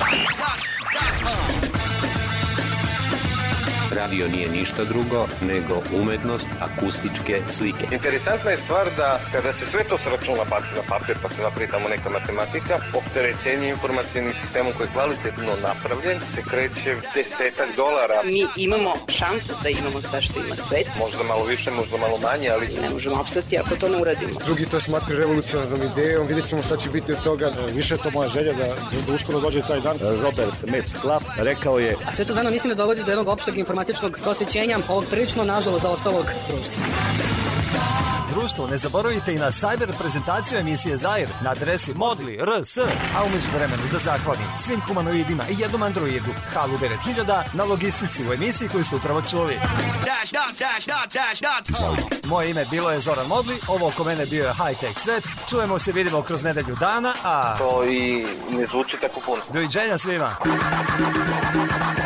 Radio nije ništa drugo nego umetnost akustičke slike. Interesantna je stvar da kada se sve to s računa baci na papir pa se napravi tamo neka matematika, opterećenje informacijnim sistemom koji je kvalitetno napravljen se kreće $10. Mi imamo šansu da imamo sve što ima svet. Možda malo više, možda malo manje, ali ne možemo opstati ako to ne uradimo. Drugi to smatruju revolucionarnom idejom, vidjet ćemo šta će biti od toga. Više je to moja želja da uskoro dođe taj dan. Robert Metcalf rekao je... A sve to zajedno mislim da dovodi do jednog opšteg informatičkog prosvećenja ovog prilično, nažalost, zaostalog društva. Društvo, ne zaboravite i na cyber prezentaciju emisije Zair na adresi modli.rs. A umeđu vremenu da zahvalim svim humanoidima i jednom androidu Halu 9000 na logistici u emisiji koju ste upravo čuli. Moje ime bilo je Zoran Modli, ovo oko mene bio je High-Tech Svet. Čujemo se, vidimo kroz nedelju dana, a... To i ne zvuči tako puno. Doviđenja svima.